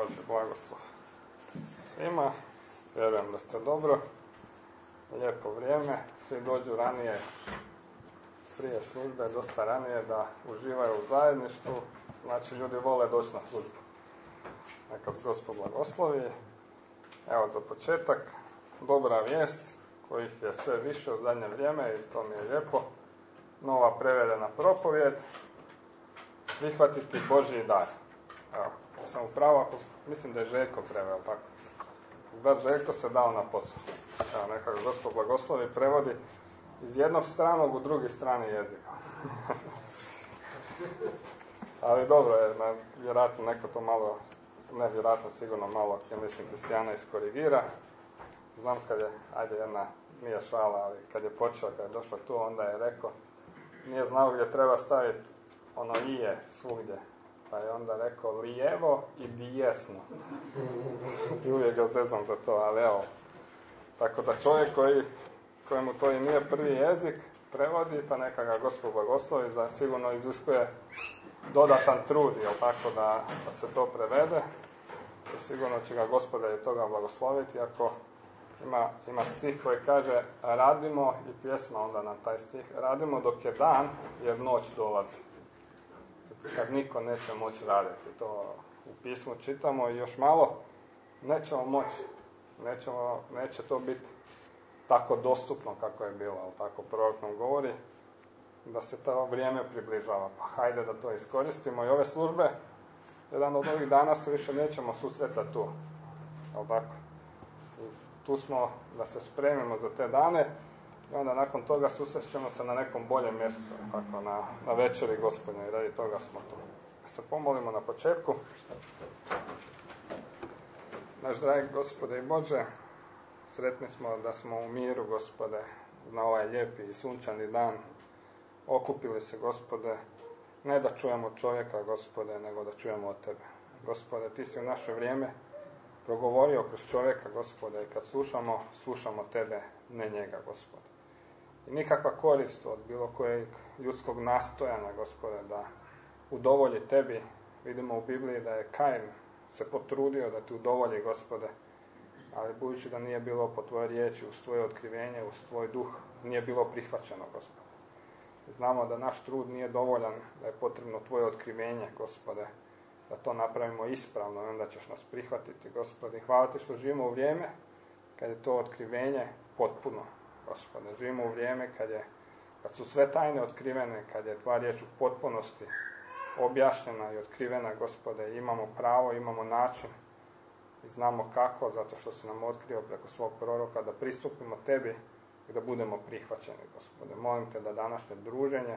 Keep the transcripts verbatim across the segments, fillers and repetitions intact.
Bože blagoslov svima. Vjerujem da ste dobro. Lijepo vrijeme. Svi dođu ranije, prije službe, dosta ranije, da uživaju u zajedništvu. Znači, ljudi vole doći na službu. Neka s Gospod blagoslovi. Evo, za početak, dobra vijest, kojih je sve više u zadnje vrijeme i to mi je lijepo. Nova prevedena propovjed. Prihvatiti Božji dar. Evo, sam upravo, ako, mislim da je Željko preveo, tako. Bar Željko se dao na posao. Evo, neka Gospod blagoslovi, prevodi iz jednog stranog u drugi strani jezika. Ali dobro je, vjerojatno neko to malo, ne vjerojatno, sigurno malo, ja mislim, Kristijana iskorigira. Znam kad je, ajde jedna, nije šala, ali kad je počeo, kad je došao tu, onda je rekao, nije znao gdje treba staviti ono ije svugdje. Pa je onda rekao lijevo i dijesno. I uvijek ga zezam za to, ali evo. Tako da čovjek koji, kojemu to i nije prvi jezik, prevodi, pa neka ga Gospod blagoslovi, da sigurno iziskuje dodatan trud, jel tako, da, da se to prevede. I sigurno će ga Gospod i toga blagosloviti, ako ima, ima stih koji kaže radimo, i pjesma onda na taj stih, radimo dok je dan, jer noć dolazi. Kad niko neće moći raditi. To u pismu čitamo i još malo nećemo moći. Nećemo, neće to biti tako dostupno kako je bilo, ali tako prorok nam govori da se to vrijeme približava. Pa hajde da to iskoristimo i ove službe, jedan od ovih dana se više nećemo susretati tu. Ali tako? I tu smo da se spremimo za te dane i onda nakon toga susrećemo se na nekom boljem mjestu, tako, na, na večeri Gospodnje, i radi toga smo tu. Da se pomolimo na početku. Naš dragi Gospode i Bože, sretni smo da smo u miru, Gospode, na ovaj lijepi i sunčani dan okupili se, Gospode, ne da čujemo čovjeka, Gospode, nego da čujemo od Tebe. Gospode, Ti si u naše vrijeme progovorio kroz čovjeka, Gospode, i kad slušamo, slušamo Tebe, ne njega, Gospode. I nikakva korist od bilo kojeg ljudskog nastojanja, Gospode, da udovolji Tebi. Vidimo u Bibliji da je Kain se potrudio da Ti udovolji, Gospode, ali budući da nije bilo po Tvojoj riječi, uz Tvoje otkrivenje, uz Tvoj duh, nije bilo prihvaćeno, Gospode. Znamo da naš trud nije dovoljan, da je potrebno Tvoje otkrivenje, Gospode, da to napravimo ispravno i onda ćeš nas prihvatiti, Gospode. Hvala Ti što živimo u vrijeme kad je to otkrivenje potpuno, Gospode. Živimo u vrijeme kad, je, kad su sve tajne otkrivene, kad je Tvoja riječ u potpunosti objašnjena i otkrivena, Gospode. Imamo pravo, imamo način i znamo kako, zato što si nam otkrio preko svog proroka, da pristupimo Tebi i da budemo prihvaćeni, Gospode. Molim Te da današnje druženje,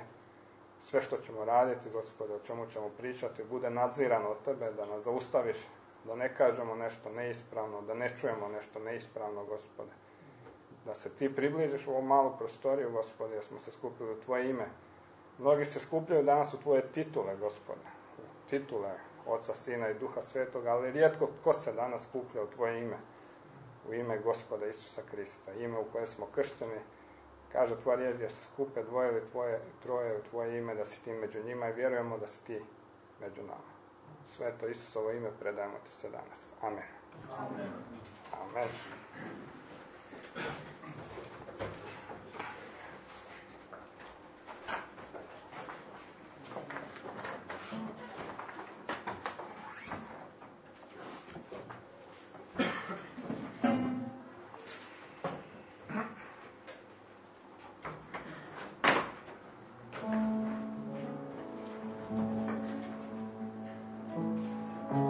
sve što ćemo raditi, Gospode, o čemu ćemo pričati, bude nadzirano od Tebe, da nas zaustaviš, da ne kažemo nešto neispravno, da ne čujemo nešto neispravno, Gospode. Da se Ti približiš u ovu malu prostoriju, Gospode, jer smo se skupili u Tvoje ime. Mnogi se skupljaju danas u Tvoje titule, Gospode. Titule Oca, Sina i Duha Svetoga, ali rijetko tko se danas skuplja u Tvoje ime. U ime Gospoda Isusa Krista. Ime u koje smo kršteni. Kaže Tvoja riječ, gdje se skupe dvoje ili tvoje, troje u Tvoje ime, da si Ti među njima, i vjerujemo da si Ti među nama. Sveto Isusovo ime predajemo Ti se danas. Amen. Amen. Amen.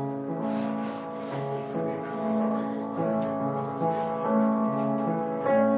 Amen.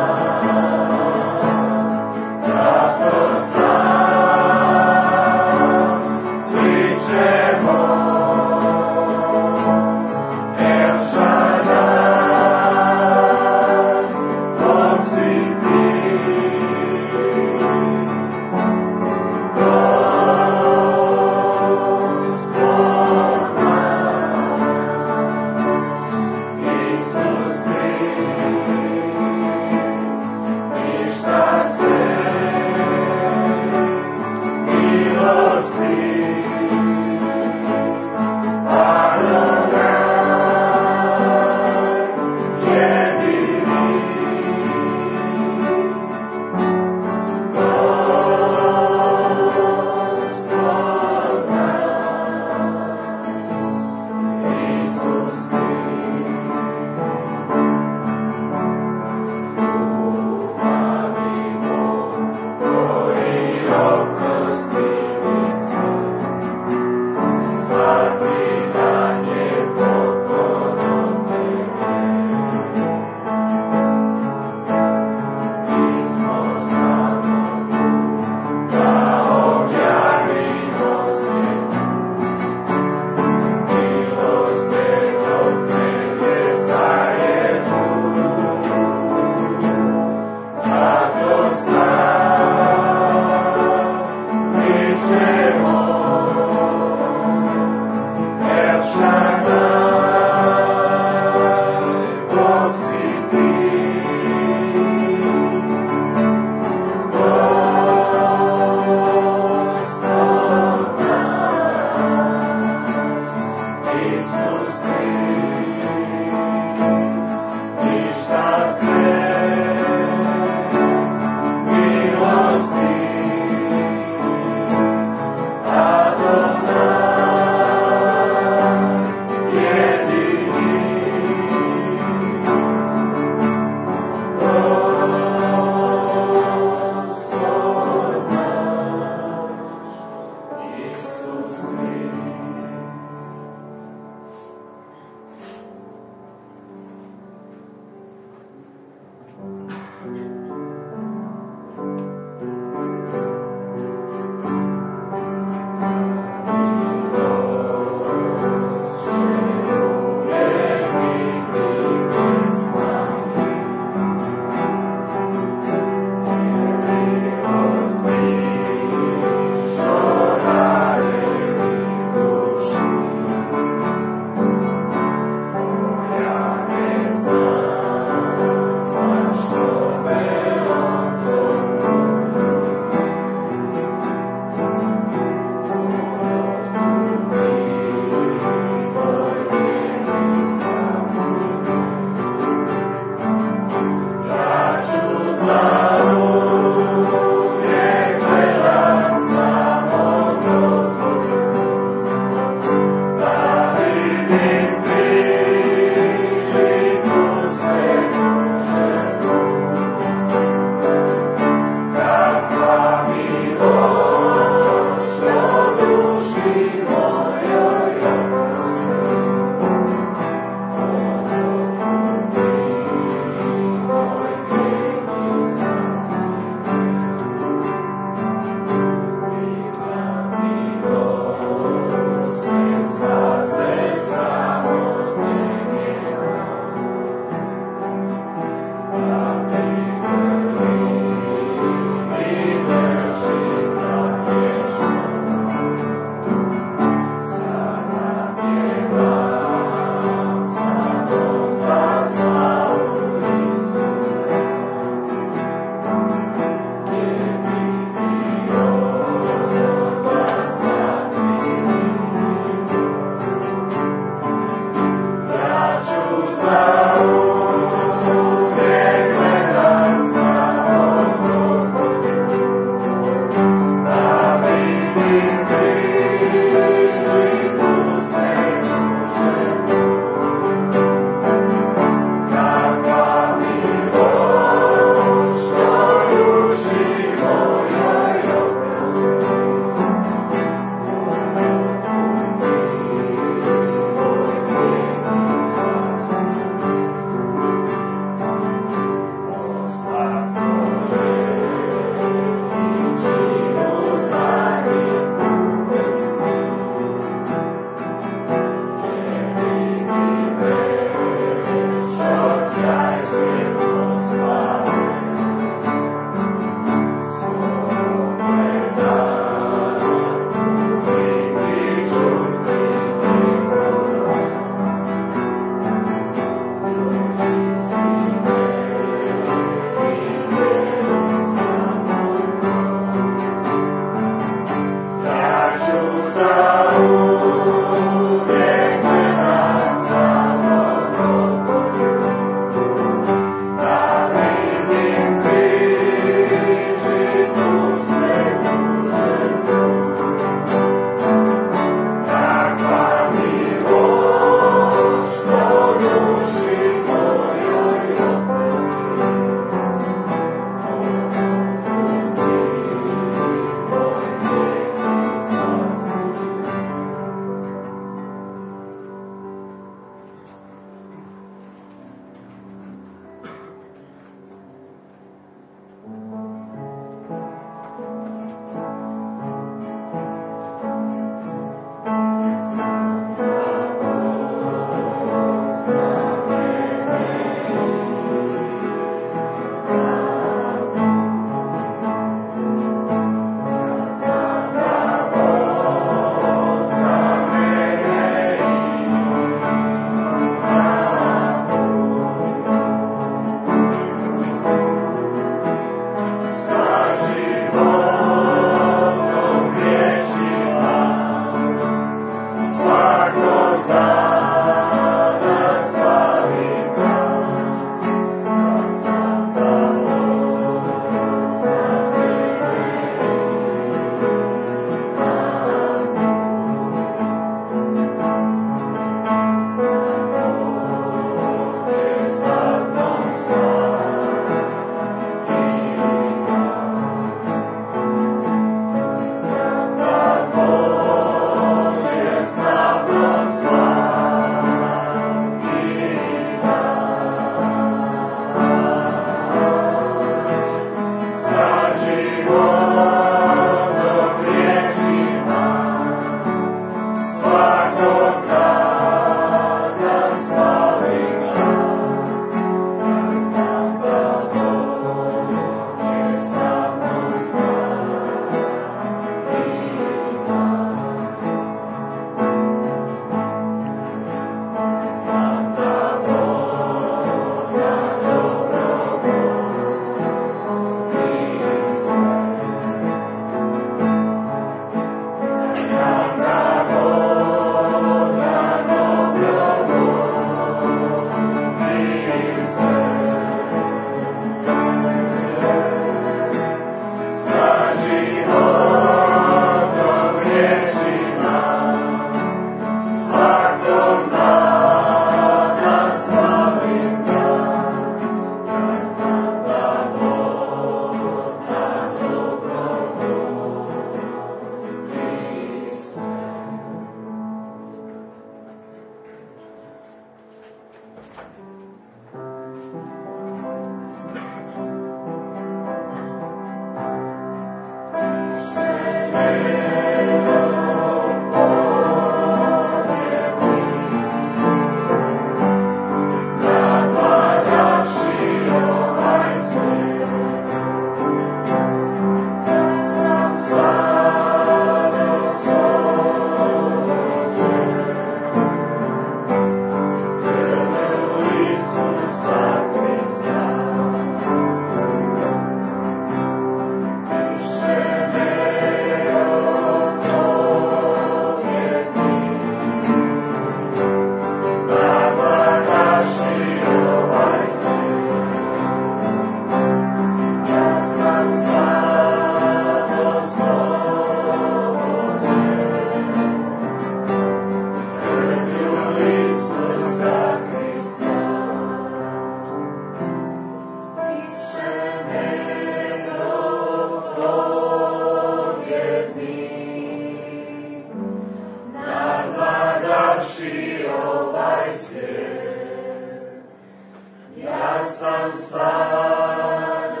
spaši ovaj svijet. Ja sam sad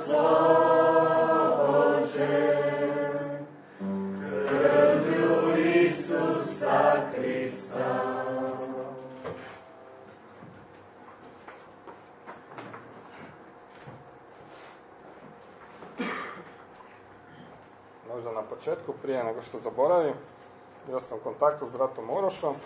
oslobođen krvlju Isusa Krista. Možda na početku, prije nego što zaboravim, bio sam u kontaktu s bratom Urošom,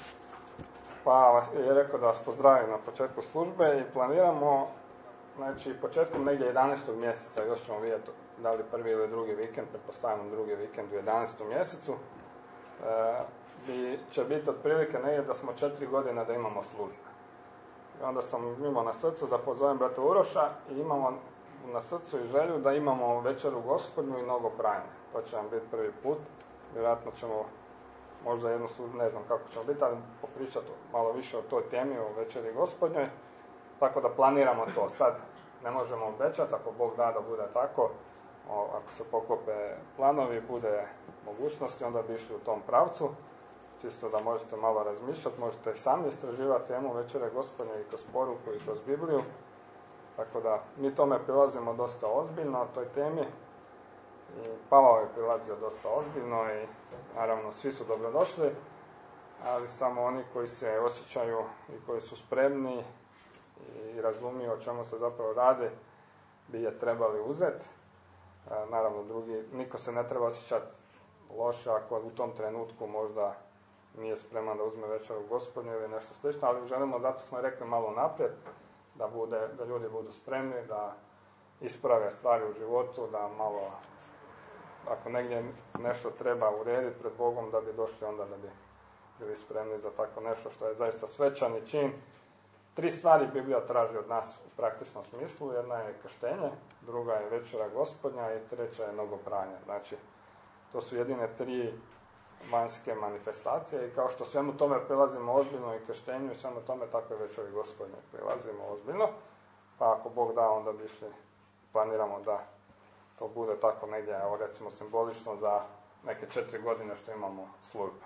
pa je rekao da vas pozdravim na početku službe i planiramo, znači početkom negdje jedanaestog mjeseca, još ćemo vidjeti da li prvi ili drugi vikend, pretpostavljam drugi vikend u jedanaestom mjesecu, e, bi, će biti otprilike negdje da smo četiri godine da imamo službe. I onda sam imao na srcu da pozovem brata Uroša i imamo na srcu i želju da imamo večeru Gospodnju i mnogo pranje. To će nam biti prvi put. Vjerojatno ćemo možda jednu službu, ne znam kako ćemo biti, ali popričati malo više o toj temi, o večeri Gospodnjoj. Tako da planiramo to. Sad ne možemo obećati, ako Bog da da bude tako, o, ako se poklope planovi, bude mogućnosti, onda bi išli u tom pravcu. Čisto da možete malo razmišljati, možete sami istraživati temu večere Gospodnje i kroz poruku i kroz Bibliju. Tako da mi tome prilazimo dosta ozbiljno, toj temi. I Pavao je prilazio dosta ozbiljno i naravno svi su dobrodošli, ali samo oni koji se osjećaju i koji su spremni i razumiju o čemu se zapravo radi, bi je trebali uzeti. Naravno, drugi, niko se ne treba osjećati loše ako u tom trenutku možda nije spreman da uzme večeru Gospodnju ili nešto slično, ali želimo, zato smo rekli malo naprijed, da, bude, da ljudi budu spremni, da isprave stvari u životu, da malo, ako negdje nešto treba urediti pred Bogom, da bi došli onda da bi bili spremni za tako nešto što je zaista svečani čin. Tri stvari Biblija traži od nas u praktičnom smislu. Jedna je krštenje, druga je večera Gospodnja i treća je mnogopranje. Znači, to su jedine tri vanjske manifestacije i kao što svemu tome prilazimo ozbiljno i krštenju i svemu tome, tako i večeri Gospodnje prilazimo ozbiljno. Pa ako Bog da, onda bi išli, planiramo da to bude tako negdje, evo recimo simbolično za neke četiri godine što imamo službe.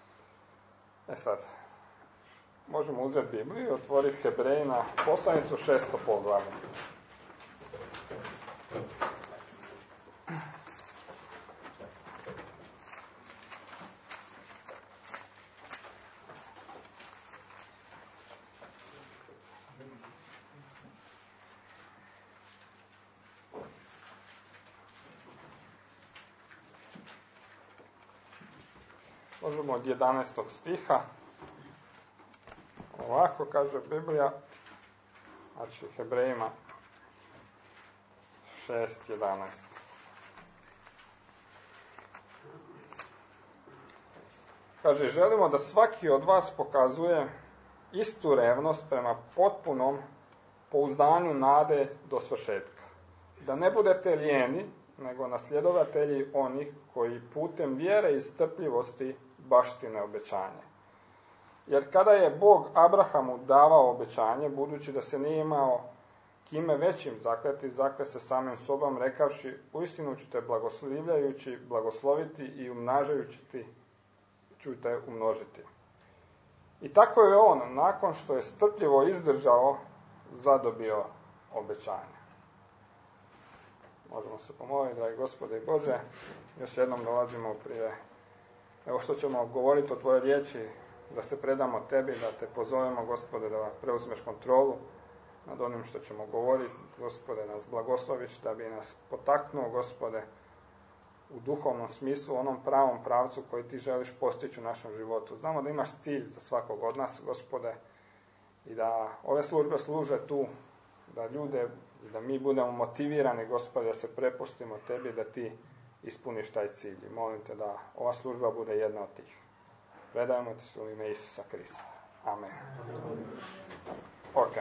E sad, možemo uzeti Bibliju i otvoriti Hebrejina poslanicu šesto poglavlje. Možemo od jedanaestog stiha. Ovako kaže Biblija, znači Hebrejima šest jedanaest. Kaže, želimo da svaki od vas pokazuje istu revnost prema potpunom pouzdanju nade do svršetka. Da ne budete lijeni, nego nasljedovatelji onih koji putem vjere i strpljivosti baštine obećanje. Jer kada je Bog Abrahamu davao obećanje, budući da se nije imao kime većim zakleti, zakle se samim sobom, rekavši, uistinu ću te blagoslivljajući, blagosloviti i umnažajući ti ću te umnožiti. I tako je on, nakon što je strpljivo izdržao, zadobio obećanje. Možemo se pomoliti, dragi Gospode i Bože, još jednom dolazimo prije, evo što ćemo govoriti o tvojoj riječi, da se predamo tebi, da te pozovemo, Gospode, da preuzmeš kontrolu nad onim što ćemo govoriti, Gospode, nas blagosloviš, da bi nas potaknuo, Gospode, u duhovnom smislu, onom pravom pravcu koji ti želiš postići u našem životu. Znamo da imaš cilj za svakog od nas, Gospode, i da ove službe služe tu, da ljude, da mi budemo motivirani, Gospode, da se prepustimo tebi, da ti ispuniš taj cilj. I molim te da ova služba bude jedna od tih. Predajemo ti se u ime Isusa Krista. Amen. Ok.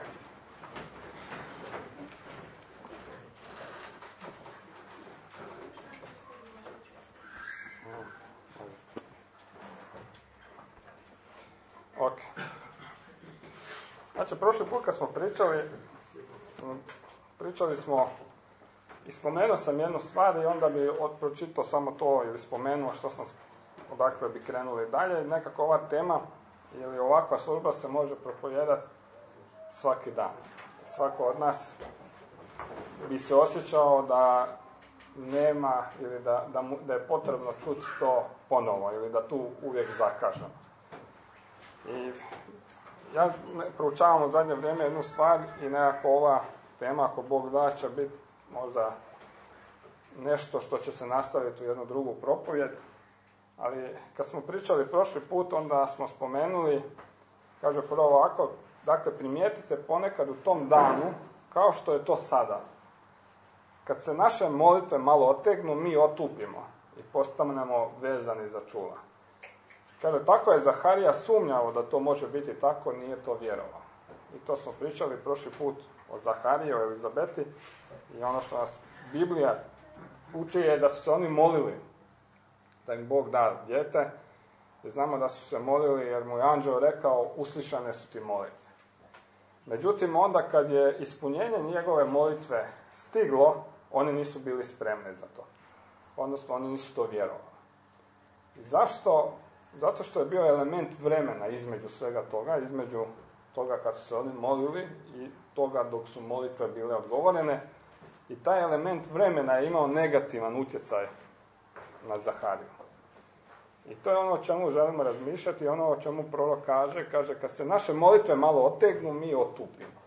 Ok. Znači, prošli put kad smo pričali, pričali smo i spomenuo sam jednu stvar i onda bi pročitao samo to ili spomenuo što sam, odakle bi krenuli dalje. Nekako ova tema ili ovakva služba se može propovijedati svaki dan. Svako od nas bi se osjećao da nema ili da, da, mu, da je potrebno čuti to ponovo ili da tu uvijek zakažemo. I ja proučavam u zadnje vrijeme jednu stvar i nekako ova tema, ako Bog da, će biti možda nešto što će se nastaviti u jednu drugu propovjed. Ali kad smo pričali prošli put, onda smo spomenuli, kaže prvo ovako, dakle primijetite ponekad u tom danu, kao što je to sada. Kad se naše molitve malo otegnu, mi otupimo i postanemo vezani za čula. Kaže, tako je Zaharija sumnjao da to može biti tako, nije to vjerovao. I to smo pričali prošli put o Zahariji, o Elizabeti, i ono što nas Biblija uči je da su se oni molili da im Bog da dijete. I znamo da su se molili jer mu je anđeo rekao, uslišane su ti molitve. Međutim, onda kad je ispunjenje njegove molitve stiglo, oni nisu bili spremni za to. Odnosno, oni nisu to vjerovali. I zašto? Zato što je bio element vremena između svega toga, između toga kad su se oni molili i toga dok su molitve bile odgovorene. I taj element vremena je imao negativan utjecaj na Zahariju. I to je ono o čemu želimo razmišljati, ono o čemu prorok kaže, kaže kad se naše molitve malo otegnu, mi otupimo.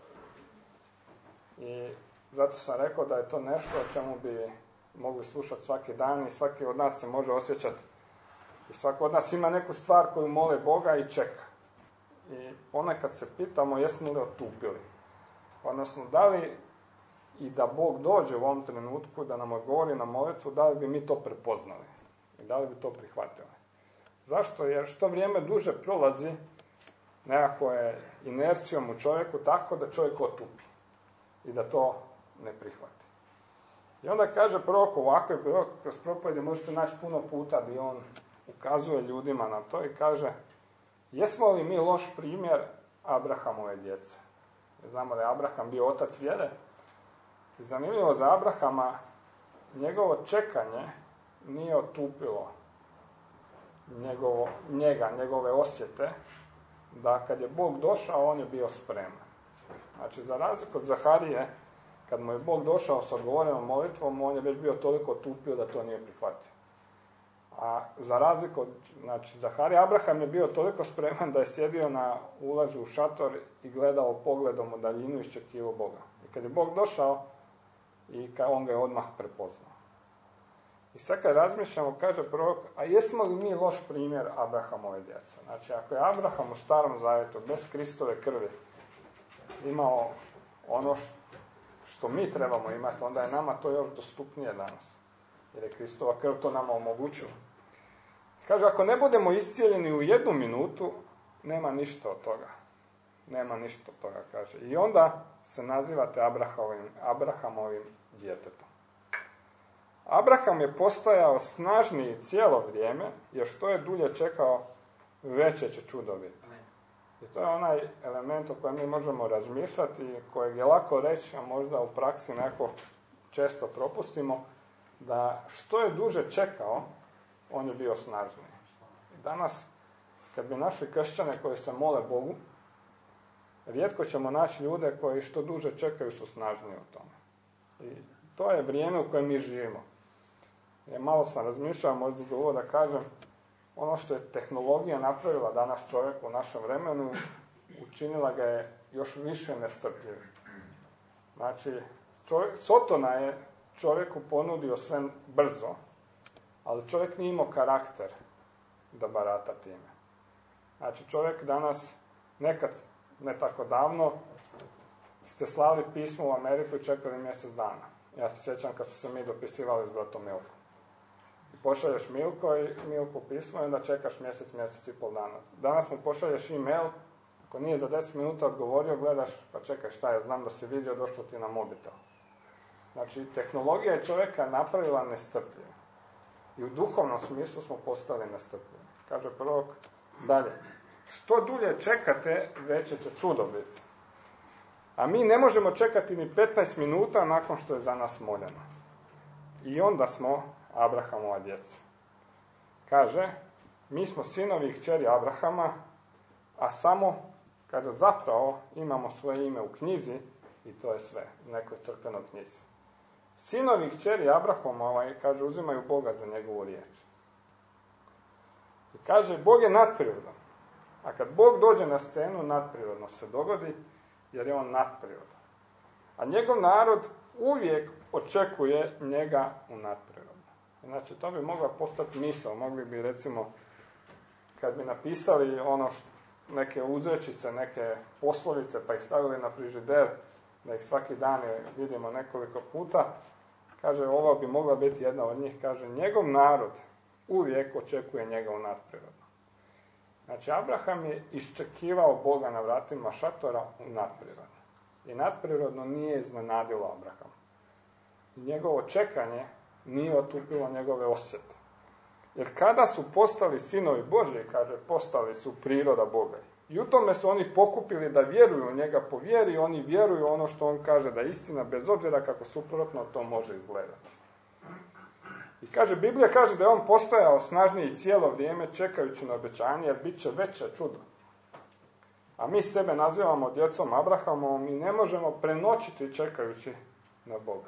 I zato sam rekao da je to nešto o čemu bi mogli slušati svaki dan i svaki od nas se može osjećati. I svako od nas ima neku stvar koju mole Boga i čeka. I ponekad se pitamo jesmo li otupili. Odnosno, da li i da Bog dođe u ovom trenutku da nam odgovori na molitvu, da li bi mi to prepoznali i da li bi to prihvatili. Zašto? Jer što vrijeme duže prolazi, nekako je inercijom u čovjeku tako da čovjek otupi i da to ne prihvati. I onda kaže prorok ovako, kroz propovjedi možete naći puno puta gdje on ukazuje ljudima na to i kaže, jesmo li mi loš primjer Abrahamove djece? Znamo da je Abraham bio otac vjere. I zanimljivo za Abrahama, njegovo čekanje nije otupilo njegovo, njega, njegove osjete, da kad je Bog došao, on je bio spreman. Znači, za razliku od Zaharije, kad mu je Bog došao sa odgovorenom molitvom, on je već bio toliko otupio da to nije prihvatio. A za razliku od, znači, Zaharije, Abraham je bio toliko spreman da je sjedio na ulazu u šator i gledao pogledom u daljinu i iščekivao Boga. I kad je Bog došao, i on ga je odmah prepoznao. I sad kad razmišljamo, kaže prorok, a jesmo li mi loš primjer Abrahamove djece? Znači, ako je Abraham u Starom Zavjetu bez Kristove krvi imao ono što mi trebamo imati, onda je nama to još dostupnije danas. Jer je Kristova krv to nama omogućila. Kaže, ako ne budemo iscijeljeni u jednu minutu, nema ništa od toga. Nema ništa od toga, kaže. I onda se nazivate Abrahamovim, Abrahamovim djetetom. Abraham je postojao snažniji cijelo vrijeme, jer što je dulje čekao, veće će čudo biti. I to je onaj element o kojem mi možemo razmišljati, kojeg je lako reći, a možda u praksi neko često propustimo, da što je duže čekao, on je bio snažniji. Danas, kad bi našli kršćane koji se mole Bogu, rijetko ćemo naći ljude koji što duže čekaju su snažniji u tome. I to je vrijeme u kojem mi živimo. I malo sam razmišljao, možda za ovo da kažem, ono što je tehnologija napravila danas čovjek u našem vremenu, učinila ga je još više nestrpljivim. Znači, čovjek, Sotona je čovjeku ponudio sve brzo, ali čovjek nije imao karakter da barata time. Znači, čovjek danas, nekad, ne tako davno, ste slali pismo u Ameriku i čekali mjesec dana. Ja se sjećam kad su se mi dopisivali s bratom Milkom. Pošalješ Milko i Milku pismo i onda čekaš mjesec, mjesec i pol dana. Danas mu pošalješ e-mail, ako nije za deset minuta odgovorio, gledaš, pa čekaj šta je, znam da si vidio, došlo ti na mobitel. Znači, tehnologija je čovjeka napravila nestrpljivo. I u duhovnom smislu smo postali nestrpljivi. Kaže prorok dalje. Što dulje čekate, veće će čudo biti. A mi ne možemo čekati ni petnaest minuta nakon što je za nas moljeno. I onda smo Abrahamova djeca. Kaže, mi smo sinovi i kćeri Abrahama, a samo kada zapravo imamo svoje ime u knjizi i to je sve, u nekoj crkvenoj knjizi. Sinovi i kćeri Abrahama, ovaj, kaže, uzimaju Boga za njegovu riječ. I kaže, Bog je nadprirodan. A kad Bog dođe na scenu, nadprirodno se dogodi, jer je on nadprirodan. A njegov narod uvijek očekuje njega u nadprirodno. Znači, to bi mogla postati misao. Mogli bi, recimo, kad bi napisali ono što, neke uzrečice, neke poslovice, pa ih stavili na frižider, da ih svaki dan vidimo nekoliko puta, kaže, ovo bi mogla biti jedna od njih, kaže, njegov narod uvijek očekuje njega u nadprirodno. Znači, Abraham je iščekivao Boga na vratima šatora u nadprirodno. I nadprirodno nije iznenadilo Abraham. I njegovo čekanje nije otupilo njegove osjete. Jer kada su postali sinovi Božji, kaže, postali su priroda Boga. I u tome su oni pokupili da vjeruju u njega po vjeri, oni vjeruju ono što on kaže da je istina, bez obzira kako suprotno to može izgledati. I kaže, Biblija kaže da je on postajao snažniji cijelo vrijeme čekajući na obećanje, jer bit će veće čudo. A mi sebe nazivamo djecom Abrahamovom i ne možemo prenoćiti čekajući na Boga.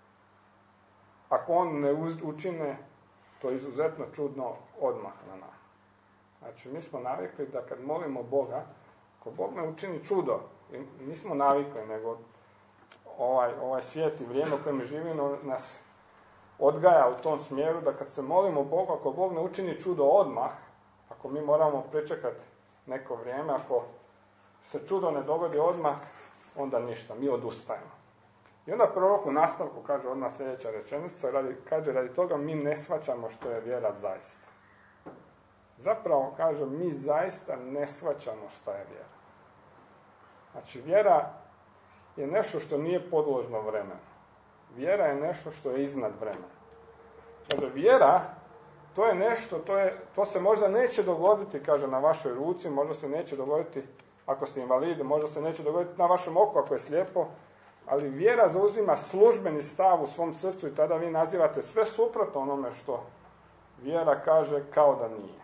Ako on ne učine to izuzetno čudno odmah na nama. Znači, mi smo navikli da kad molimo Boga, ako Bog ne učini čudo, nismo navikli, nego ovaj, ovaj svijet i vrijeme u kojem živimo nas odgaja u tom smjeru, da kad se molimo Bogu, ako Bog ne učini čudo odmah, ako mi moramo pričekati neko vrijeme, ako se čudo ne dogodi odmah, onda ništa, mi odustajemo. I onda prorok u nastavku kaže odmah sljedeća rečenica, radi, kaže, radi toga mi ne shvaćamo što je vjera zaista. Zapravo, kaže, mi zaista ne shvaćamo što je vjera. Znači, vjera je nešto što nije podložno vremenu. Vjera je nešto što je iznad vremena. Kaže, vjera, to je nešto, to, je, to se možda neće dogoditi, kaže, na vašoj ruci, možda se neće dogoditi ako ste invalidi, možda se neće dogoditi na vašem oku ako je slijepo, ali vjera zauzima službeni stav u svom srcu i tada vi nazivate sve suprotno onome što vjera kaže kao da nije.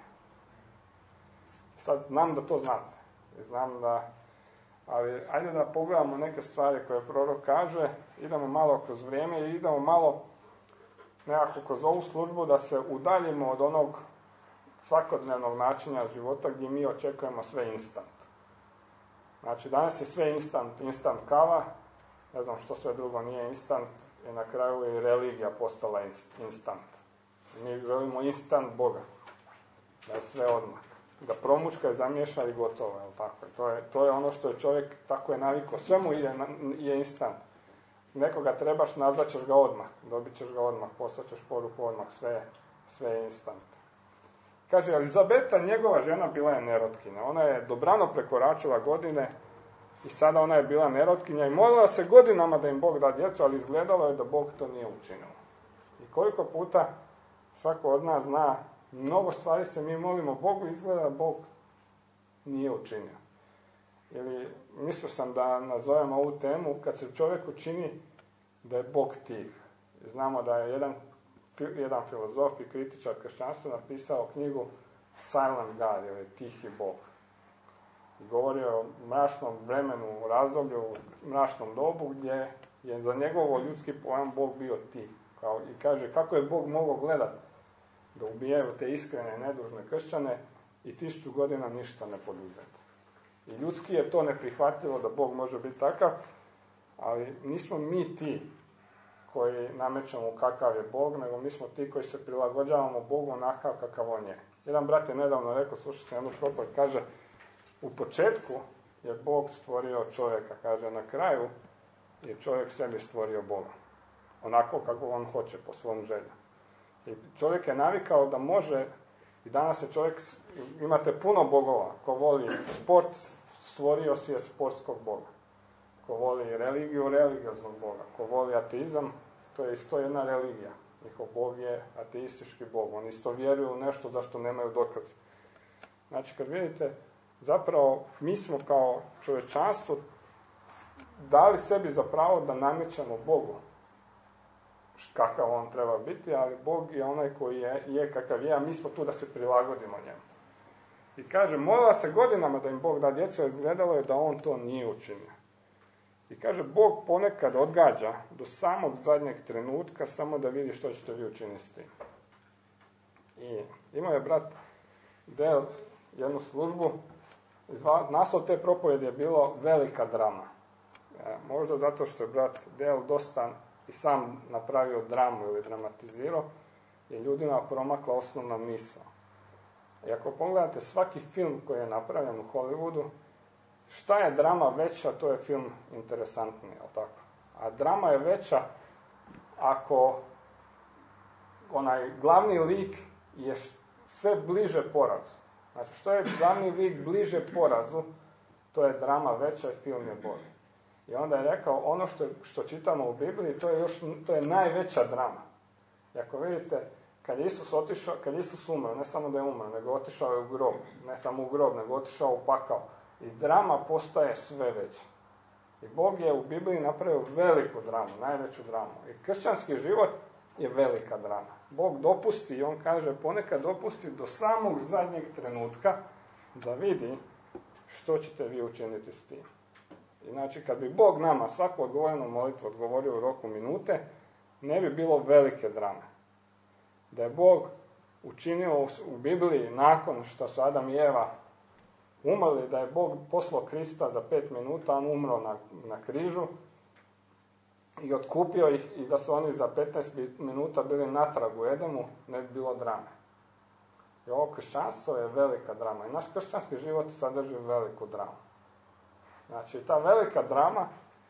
Sad znam da to znate. Znam da, ali ajde da pogledamo neke stvari koje prorok kaže, idemo malo kroz vrijeme i idemo malo nekako kroz ovu službu da se udaljimo od onog svakodnevnog načina života gdje mi očekujemo sve instant. Znači, danas je sve instant, instant kava, ne znam što sve drugo nije instant, i na kraju je religija postala instant. Mi želimo instant Boga, da je sve odmah. Da promučka i zamiješa i gotovo, je li tako? To je, to je ono što je čovjek tako je navikao. Sve mu je, je instant. Nekoga trebaš, nazvaćeš ga odmah, dobit ćeš ga odmah, poslaćeš poruku odmah, sve, sve je instant. Kaže, Elizabeta, njegova žena, bila je nerotkinja. Ona je dobrano prekoračila godine i sada ona je bila nerotkinja i molila se godinama da im Bog da djecu, ali izgledalo je da Bog to nije učinio. I koliko puta svako od nas zna, mnogo stvari se mi molimo Bogu, izgleda da Bog nije učinio. Ili mislio sam da nazovem ovu temu kad se čovjek učini da je Bog tih. Znamo da je jedan, jedan filozof i kritičar kršćanstva napisao knjigu Silent God, ili Tihi Bog. I govori o mračnom vremenu, u razdoblju, u mračnom dobu gdje je za njegovo ljudski pojam Bog bio tih. Kao, i kaže kako je Bog mogao gledati da ubijaju te iskrene, nedužne kršćane i tisuću godina ništa ne poduzeti. I ljudski je to neprihvatljivo da Bog može biti takav, ali nismo mi ti koji namećemo kakav je Bog, nego mi smo ti koji se prilagođavamo Bogu onakav kakav on je. Jedan brat je nedavno rekao, slušajte jednu propovijed, kaže, u početku je Bog stvorio čovjeka, kaže, na kraju je čovjek sebi stvorio Boga. Onako kako on hoće, po svom želju. I čovjek je navikao da može, i danas je čovjek, imate puno bogova, ko voli sport, stvorio si je sportskog Boga. Ko voli religiju, religioznog Boga. Ko voli ateizam, to je isto jedna religija. Njihov Bog je ateistički Bog. Oni isto vjeruju u nešto za što nemaju dokaz. Znači, kad vidite, zapravo mi smo kao čovječanstvo dali sebi za pravo da namećemo Bogu kakav on treba biti, ali Bog je onaj koji je, je kakav je, a mi smo tu da se prilagodimo njemu. I kaže, molila se godinama da im Bog da djecu, a izgledalo je da on to nije učinio. I kaže, Bog ponekad odgađa do samog zadnjeg trenutka samo da vidi što ćete vi učiniti s tim. I imao je brat Del jednu službu, naslov te propovjedi je bilo Velika drama. E, možda zato što je brat Del dosta i sam napravio dramu ili dramatizirao, je ljudima promakla osnovna misao. I ako pogledate svaki film koji je napravljen u Hollywoodu, šta je drama veća, to je film interesantniji, jel tako? A drama je veća ako onaj glavni lik je sve bliže porazu. Znači, što je glavni lik bliže porazu, to je drama veća i film je bolji. I onda je rekao, ono što, što čitamo u Bibliji, to je, još, to je najveća drama. I ako vidite, kad je Isus otišao, kad je Isus umro, ne samo da je umro, nego otišao je u grob, ne samo u grob, nego otišao u pakao. I drama postaje sve veća. I Bog je u Bibliji napravio veliku dramu, najveću dramu. I kršćanski život je velika drama. Bog dopusti, i on kaže, ponekad dopusti do samog zadnjeg trenutka da vidi što ćete vi učiniti s tim. I znači, kad bi Bog nama svaku odgovorenu molitvu odgovorio u roku minute, ne bi bilo velike drame. Da je Bog učinio u Bibliji nakon što su Adam i Eva umrli, da je Bog poslao Krista za pet minuta, on umro na, na križu i otkupio ih i da su oni za petnaest minuta bili natrag u Edemu, ne bi bilo drame. I ovo kršćanstvo je velika drama i naš kršćanski život sadrži veliku dramu. Znači, ta velika drama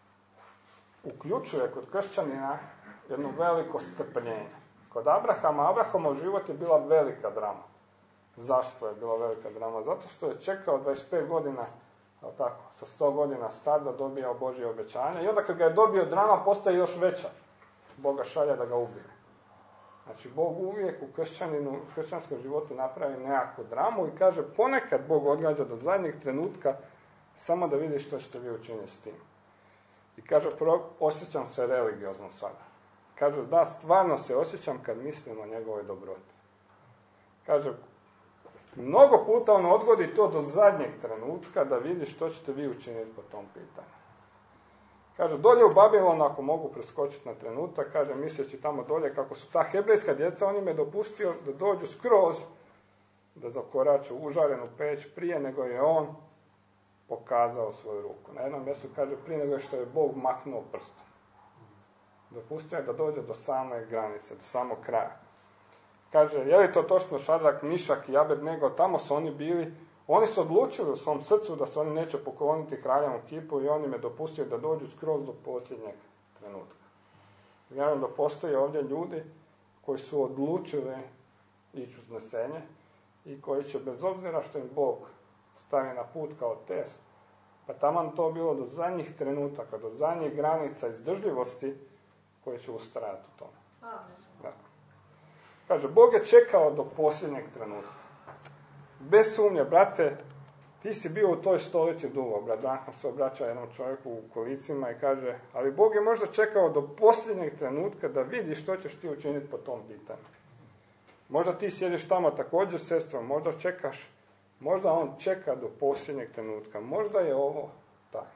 uključuje kod kršćanina jedno veliko strpljenje. Kod Abrahama, Abrahamov život je bila velika drama. Zašto je bila velika drama? Zato što je čekao dvadeset pet godina, tako, sa sto godina star da dobija Božje obećanje. I onda kad ga je dobio, drama postaje još veća. Boga šalje da ga ubije. Znači, Bog uvijek u kršćaninu, u kršćanskom životu napravi nekakvu dramu i kaže, ponekad Bog odgađa do zadnjeg trenutka samo da vidi što ćete vi učiniti s tim. I kaže, osjećam se religiozno sada. Kaže, da, stvarno se osjećam kad mislim o njegovoj dobroti. Kaže, mnogo puta on odgodi to do zadnjeg trenutka da vidi što ćete vi učiniti po tom pitanju. Kaže, dolje u Babilonu, ako mogu preskočiti na trenutak, kaže, misleći tamo dolje kako su ta hebrejska djeca, on im je dopustio da dođu skroz, da zakoraču u užarenu peć prije nego je on pokazao svoju ruku. Na jednom mjestu kaže, prije nego što je Bog maknuo prstom. Dopustio je da dođe do same granice, do samog kraja. Kaže, je li to točno Šadrak, Mišak i Abednego, tamo su oni bili, oni su odlučili u svom srcu da se oni neće pokloniti kraljevom kipu i on im je dopustio da dođu skroz do posljednjeg trenutka. Vjerujem da postoje ovdje ljudi koji su odlučili ići u uznesenje i koji će, bez obzira što im Bog stavi na put kao test, pa taman to bilo do zadnjih trenutaka, do zadnjih granica izdržljivosti, koji će ustrajati u tome. Da. Kaže, Bog je čekao do posljednjeg trenutka. Bez sumnje, brate, ti si bio u toj stolici dugo. Brat Branham se obraća jednom čovjeku u kolicima i kaže, ali Bog je možda čekao do posljednjeg trenutka da vidi što ćeš ti učiniti po tom pitanju. Možda ti sjediš tamo također s sestrom, možda čekaš, možda on čeka do posljednjeg trenutka. Možda je ovo taj.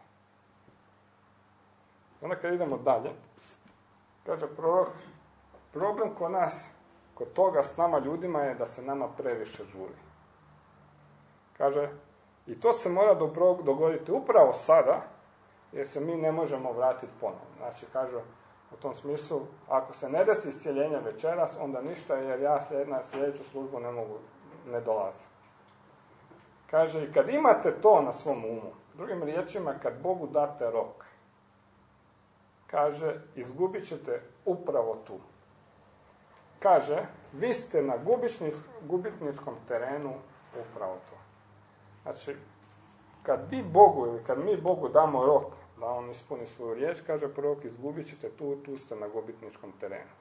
Onda kad idemo dalje, kaže prorok, problem kod nas, kod toga s nama ljudima je da se nama previše žuri. Kaže, i to se mora dogoditi upravo sada, jer se mi ne možemo vratiti ponovno. Znači, kaže, u tom smislu, ako se ne desi iscjeljenje večeras, onda ništa, jer ja se na sljedeću službu ne mogu, ne dolazim. Kaže, i kad imate to na svom umu, drugim riječima, kad Bogu date rok, kaže, izgubit ćete upravo tu. Kaže, vi ste na gubitničkom terenu upravo to. Znači, kad vi Bogu ili kad mi Bogu damo rok da on ispuni svoju riječ, kaže prorok, izgubit ćete tu, tu ste na gubitničkom terenu.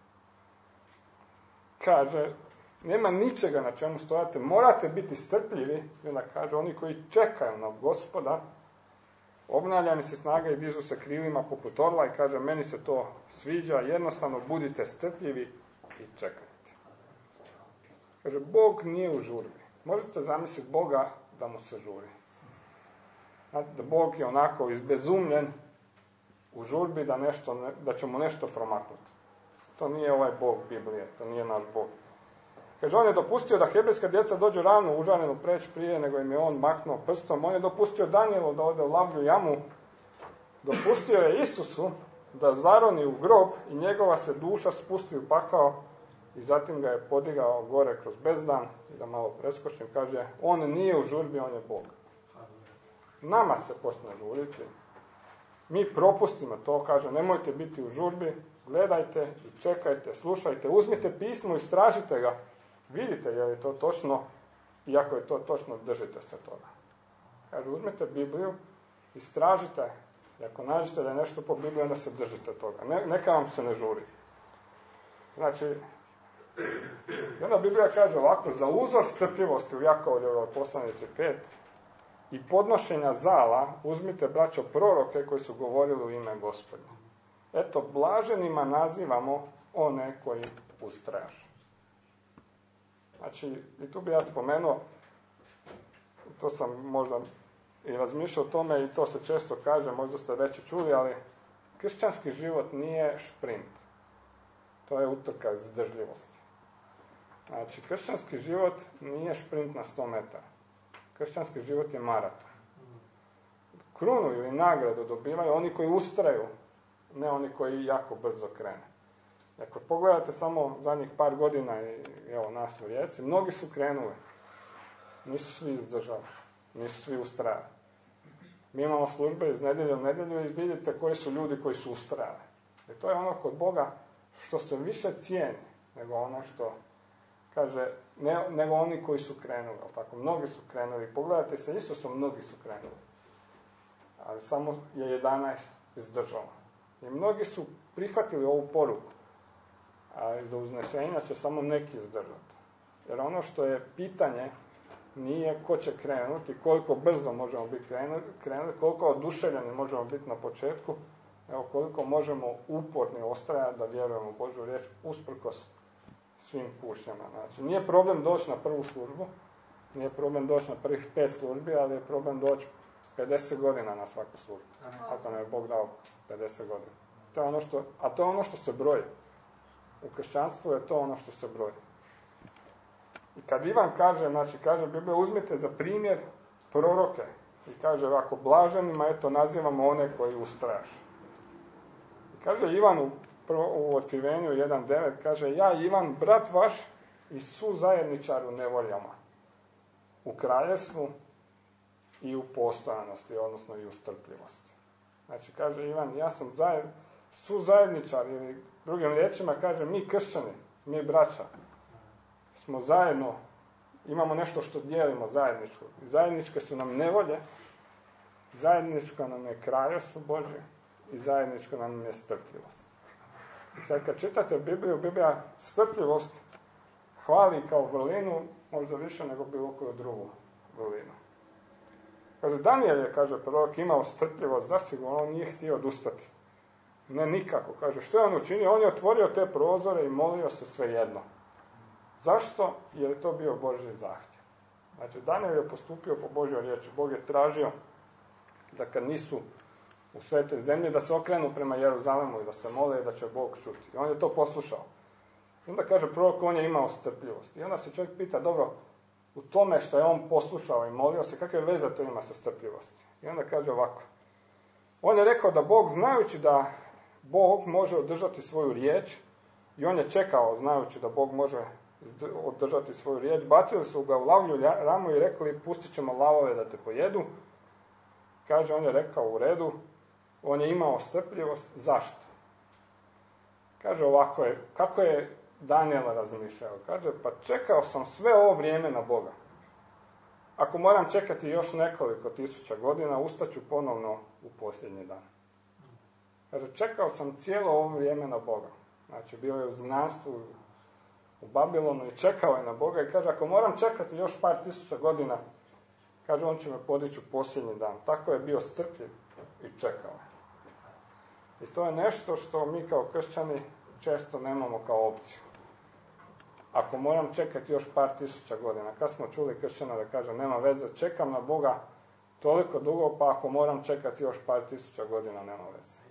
Kaže, nema ničega na čemu stojate, morate biti strpljivi, i onda kaže, oni koji čekaju na Gospoda, obnavljani se snaga i dižu se krilima poput orla i kaže, meni se to sviđa, jednostavno budite strpljivi i čekajte. Kaže, Bog nije u žurbi. Možete zamisliti Boga da mu se žuri. Znate, da Bog je onako izbezumljen u žurbi da, nešto, da će mu nešto promaknuti. To nije ovaj Bog Biblije, to nije naš Bog. Kaže, on je dopustio da hebrejska djeca dođu ravno užarenu preći prije nego im je on maknuo prstom. On je dopustio Danijelu da ode u lavlju jamu. Dopustio je Isusu da zaroni u grob i njegova se duša spusti u pakao i zatim ga je podigao gore kroz bezdan. I da malo preskočim, kaže, on nije u žurbi, on je Bog. Nama se počne žuriti. Mi propustimo to, kaže, nemojte biti u žurbi, gledajte i čekajte, slušajte, uzmite pismo, istražite ga, vidite je li to točno i ako je to točno, držite se toga. Kaže, uzmite Bibliju, istražite, i ako nađete da je nešto po Bibliji, onda se držite toga. Ne, neka vam se ne žuri. Znači, jedna Biblija kaže ovako, za uzor strpljivosti u Jakovljevoj poslanici pet i podnošenja zala, uzmite, braćo, proroke koji su govorili u ime Gospodnje. Eto, blaženima nazivamo one koji ustrajaš. Znači, i tu bi ja spomenuo, to sam možda i razmišljao o tome i to se često kaže, možda ste već čuli, ali kršćanski život nije šprint. To je utrka izdržljivosti. Znači, kršćanski život nije šprint na sto metara. Kršćanski život je maraton. Krunu ili nagradu dobivaju oni koji ustraju, ne oni koji jako brzo krene. Ako pogledate samo zadnjih par godina i evo nas u Rijeci, mnogi su krenuli. Nisu svi izdržali. Nisu svi ustrajali. Mi imamo službe iz nedjelje u nedjelju i vidite koji su ljudi koji su ustrajali. I to je ono kod Boga što se više cijeni nego ono što kaže, ne, nego oni koji su krenuli. Tako, mnogi su krenuli. Pogledajte se, Isusom mnogi su krenuli. Ali samo je jedanaest izdržalo. I mnogi su prihvatili ovu poruku. A do uznesenja će samo neki izdržati. Jer ono što je pitanje nije ko će krenuti, koliko brzo možemo biti krenuti, koliko oduševljeni možemo biti na početku, evo koliko možemo uporni ostrajati da vjerujemo u Božju riječ usprkos svim kušnjama. Znači, nije problem doći na prvu službu, nije problem doći na prvih pet službi, ali je problem doći pedeset godina na svaku službu. Ako nam je Bog dao pedeset godina. To je ono što, a to je ono što se broji. U kršćanstvu je to ono što se broji. I kad Ivan kaže, znači kaže Biblija, uzmite za primjer proroke. I kaže ovako, blaženima, eto, nazivamo one koji ustrajaš. I kaže Ivan u, prvo, u otkrivenju jedan devet, kaže, ja Ivan, brat vaš i suzajedničar u nevoljama, u kraljevstvu i u postojanosti, odnosno i u strpljivosti. Znači, kaže Ivan, ja sam zajed, suzajedničar, ili drugim riječima kaže, mi kršćani, mi braća, smo zajedno, imamo nešto što dijelimo zajedničko. Zajedničke su nam nevolje, zajedničko nam je kraljevstvo Božje i zajedničko nam je strpljivost. I sad kad čitate Bibliju, Biblija strpljivost hvali kao vrlinu, možda više nego bilo koju drugu vrlinu. Kaže, Danijel je, kaže prorok, imao strpljivost, zasigurno on nije htio odustati. Ne nikako, kaže, što je on učinio? On je otvorio te prozore i molio se svejedno. Zašto? Jer je to bio Božji zahtjev. Znači, Danijel je postupio po Božjoj riječi. Bog je tražio da kad nisu u svetoj zemlji, da se okrenu prema Jeruzalemu i da se mole i da će Bog čuti. I on je to poslušao. I onda kaže prorok, on je imao strpljivost. I onda se čovjek pita, dobro, u tome što je on poslušao i molio se, kakve veze to ima sa strpljivosti? I onda kaže ovako. On je rekao da Bog, znajući da Bog može održati svoju riječ, i on je čekao, znajući da Bog može održati svoju riječ, bacili su ga u lavlju ramu i rekli, pustit ćemo lavove da te pojedu. Kaže, on je rekao u redu, on je imao strpljivost, zašto? Kaže ovako je, kako je Danijel razmišljao? Kaže, pa čekao sam sve ovo vrijeme na Boga. Ako moram čekati još nekoliko tisuća godina, ustaću ponovno u posljednji dan. Kaže, čekao sam cijelo ovo vrijeme na Boga. Znači, bio je u znanstvu u Babilonu i čekao je na Boga i kaže, ako moram čekati još par tisuća godina, kaže, on će me podići u posljednji dan. Tako je bio strpljiv i čekao je. I to je nešto što mi kao kršćani često nemamo kao opciju. ako moram čekati još par tisuća godina? Kad smo čuli kršćana da kaže, nema veze, čekam na Boga toliko dugo, pa ako moram čekati još par tisuća godina, nema veze.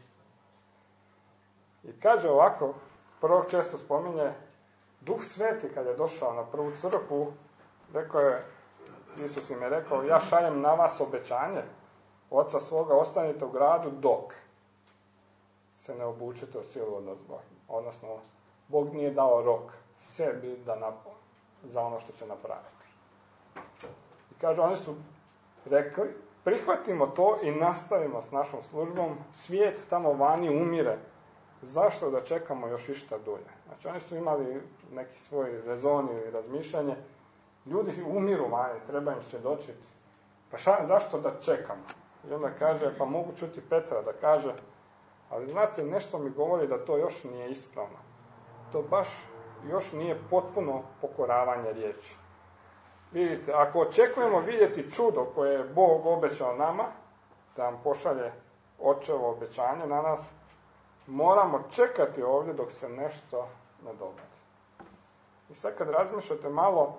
I kaže ovako, prvog često spominje, Duh Sveti kad je došao na prvu crkvu, rekao je, Isus im je rekao, ja šaljem na vas obećanje, Oca svoga, ostanite u gradu dok se ne obučite u silu od ozgora. Odnosno, Bog nije dao rok sebi da napo, za ono što će napraviti. I kaže, oni su rekli, prihvatimo to i nastavimo s našom službom, svijet tamo vani umire, zašto da čekamo još išta dulje? Znači, oni su imali neki svoj rezon ili razmišljanje, ljudi umiru vani, treba im svjedočiti, pa ša, zašto da čekamo? I onda kaže, pa mogu čuti Petra da kaže, ali znate, nešto mi govori da to još nije ispravno. To baš još nije potpuno pokoravanje riječi. Vidite, ako očekujemo vidjeti čudo koje je Bog obećao nama, da nam pošalje očevo obećanje na nas, moramo čekati ovdje dok se nešto ne dogodi. I sad kad razmišljate malo,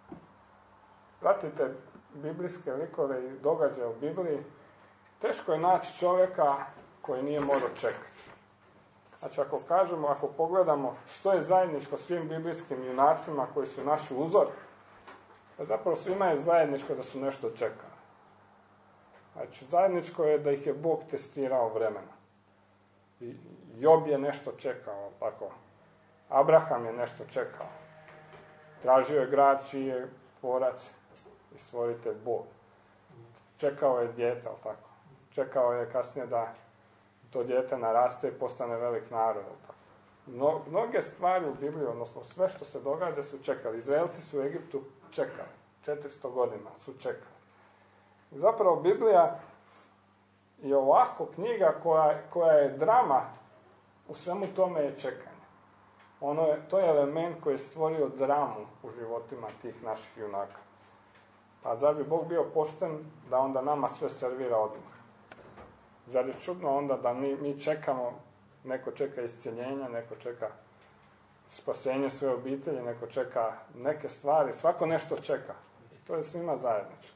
pratite biblijske likove i događaje u Bibliji, teško je naći čovjeka koji nije morao čekati. Znači, ako kažemo, ako pogledamo što je zajedničko svim biblijskim junacima koji su naši uzor, da zapravo svima je zajedničko da su nešto čekali. Znači, zajedničko je da ih je Bog testirao vremena. I Job je nešto čekao, tako. Abraham je nešto čekao. Tražio je grad čiji je tvorac i stvoritelj Bog. Čekao je dijete, tako. Čekao je kasnije da to dijete naraste i postane velik narod. Tako. Mno, mnoge stvari u Bibliji, odnosno sve što se događa, su čekali. Izraelci su u Egiptu čekali. četiristo godina su čekali. Zapravo Biblija je ovako knjiga koja, koja je drama, u svemu tome je čekanje. Ono je, to je element koji je stvorio dramu u životima tih naših junaka. Pa zar bi Bog bio pošten da onda nama sve servira odmah? Zar je čudno onda da mi, mi čekamo, neko čeka iscjeljenje, neko čeka spasenje svoje obitelji, neko čeka neke stvari, svako nešto čeka. I to je svima zajedničko.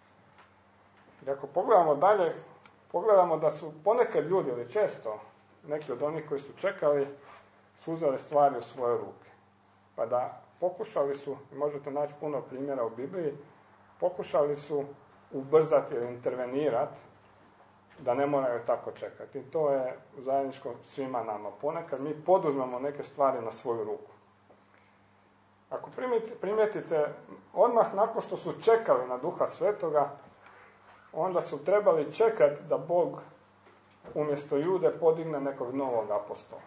I ako pogledamo dalje, pogledamo da su ponekad ljudi, ili često, neki od onih koji su čekali, su uzeli stvari u svoje ruke. Pa da pokušali su, možete naći puno primjera u Bibliji, pokušali su ubrzati ili intervenirati da ne moraju tako čekati. I to je zajedničko svima nama. Ponekad mi poduzmemo neke stvari na svoju ruku. Ako primijetite, odmah nakon što su čekali na Duha Svetoga, onda su trebali čekati da Bog umjesto Jude podigne nekog novog apostola.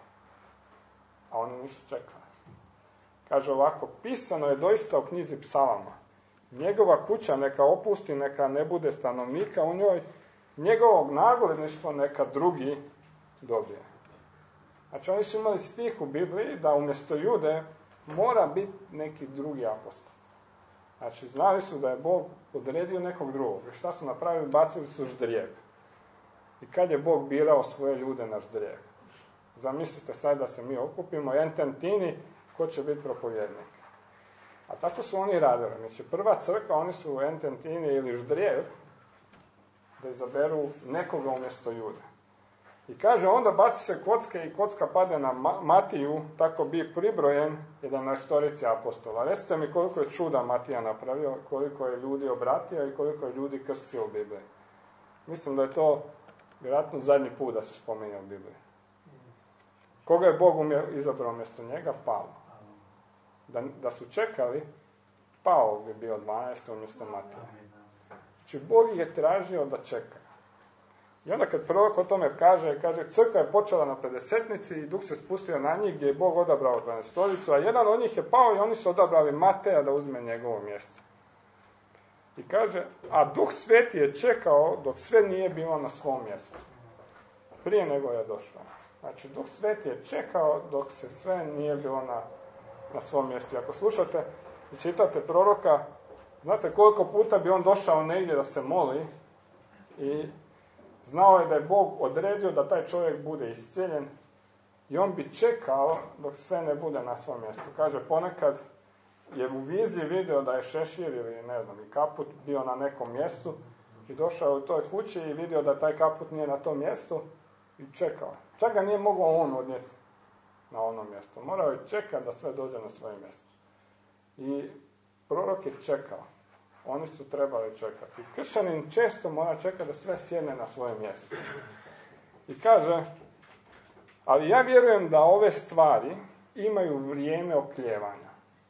A oni nisu čekali. Kaže ovako, pisano je doista u knjizi Psalama. Njegova kuća neka opusti, neka ne bude stanovnika u njoj, njegovog nagodništva neka drugi dobije. Znači oni su imali stih u Bibliji da umjesto Jude mora biti neki drugi apostol. Znači znali su da je Bog odredio nekog drugog. I šta su napravili? Bacili su ždrijeb. I kad je Bog birao svoje ljude na ždrijeb? Zamislite sad da se mi okupimo, ententini, ko će biti propovjednik. A tako su oni radili. Znači prva crkva, oni su ententini ili ždrijeb, da izaberu nekoga umjesto Jude. I kaže, onda baci se kocke i kocka pade na Matiju, tako bi pribrojen jedanaestorici apostola. Recite mi koliko je čuda Matija napravio, koliko je ljudi obratio i koliko je ljudi krstio u Bibliji. Mislim da je to vjerojatno zadnji put da se spominje u Bibliji. Koga je Bog izabrao umjesto njega? Pavla. Da, da su čekali, Pavao bi bio dvanaest umjesto Matija. Znači, Bog je tražio da čeka. I onda kad prorok o tome kaže, kaže, crkva je počela na pedesetnici i Duh se spustio na njih gdje je Bog odabrao dvanaestoricu, a jedan od njih je pao i oni su odabrali Mateja da uzme njegovo mjesto. I kaže, a Duh Sveti je čekao dok sve nije bilo na svom mjestu. Prije nego je došao. Znači, Duh Sveti je čekao dok se sve nije bilo na, na svom mjestu. I ako slušate i čitate proroka, znate koliko puta bi on došao negdje da se moli i znao je da je Bog odredio da taj čovjek bude iscijeljen i on bi čekao dok sve ne bude na svom mjestu. Kaže, ponekad je u viziji vidio da je šešir ili ne znam, i kaput bio na nekom mjestu i došao u toj kući i vidio da taj kaput nije na tom mjestu i čekao. Čak ga nije mogao on odnijeti na ono mjesto. Morao je čekati da sve dođe na svoje mjesto. I prorok je čekao. Oni su trebali čekati. Kršćanin često mora čekati da sve sjedne na svoje mjesto. I kaže, ali ja vjerujem da ove stvari imaju vrijeme oklijevanja,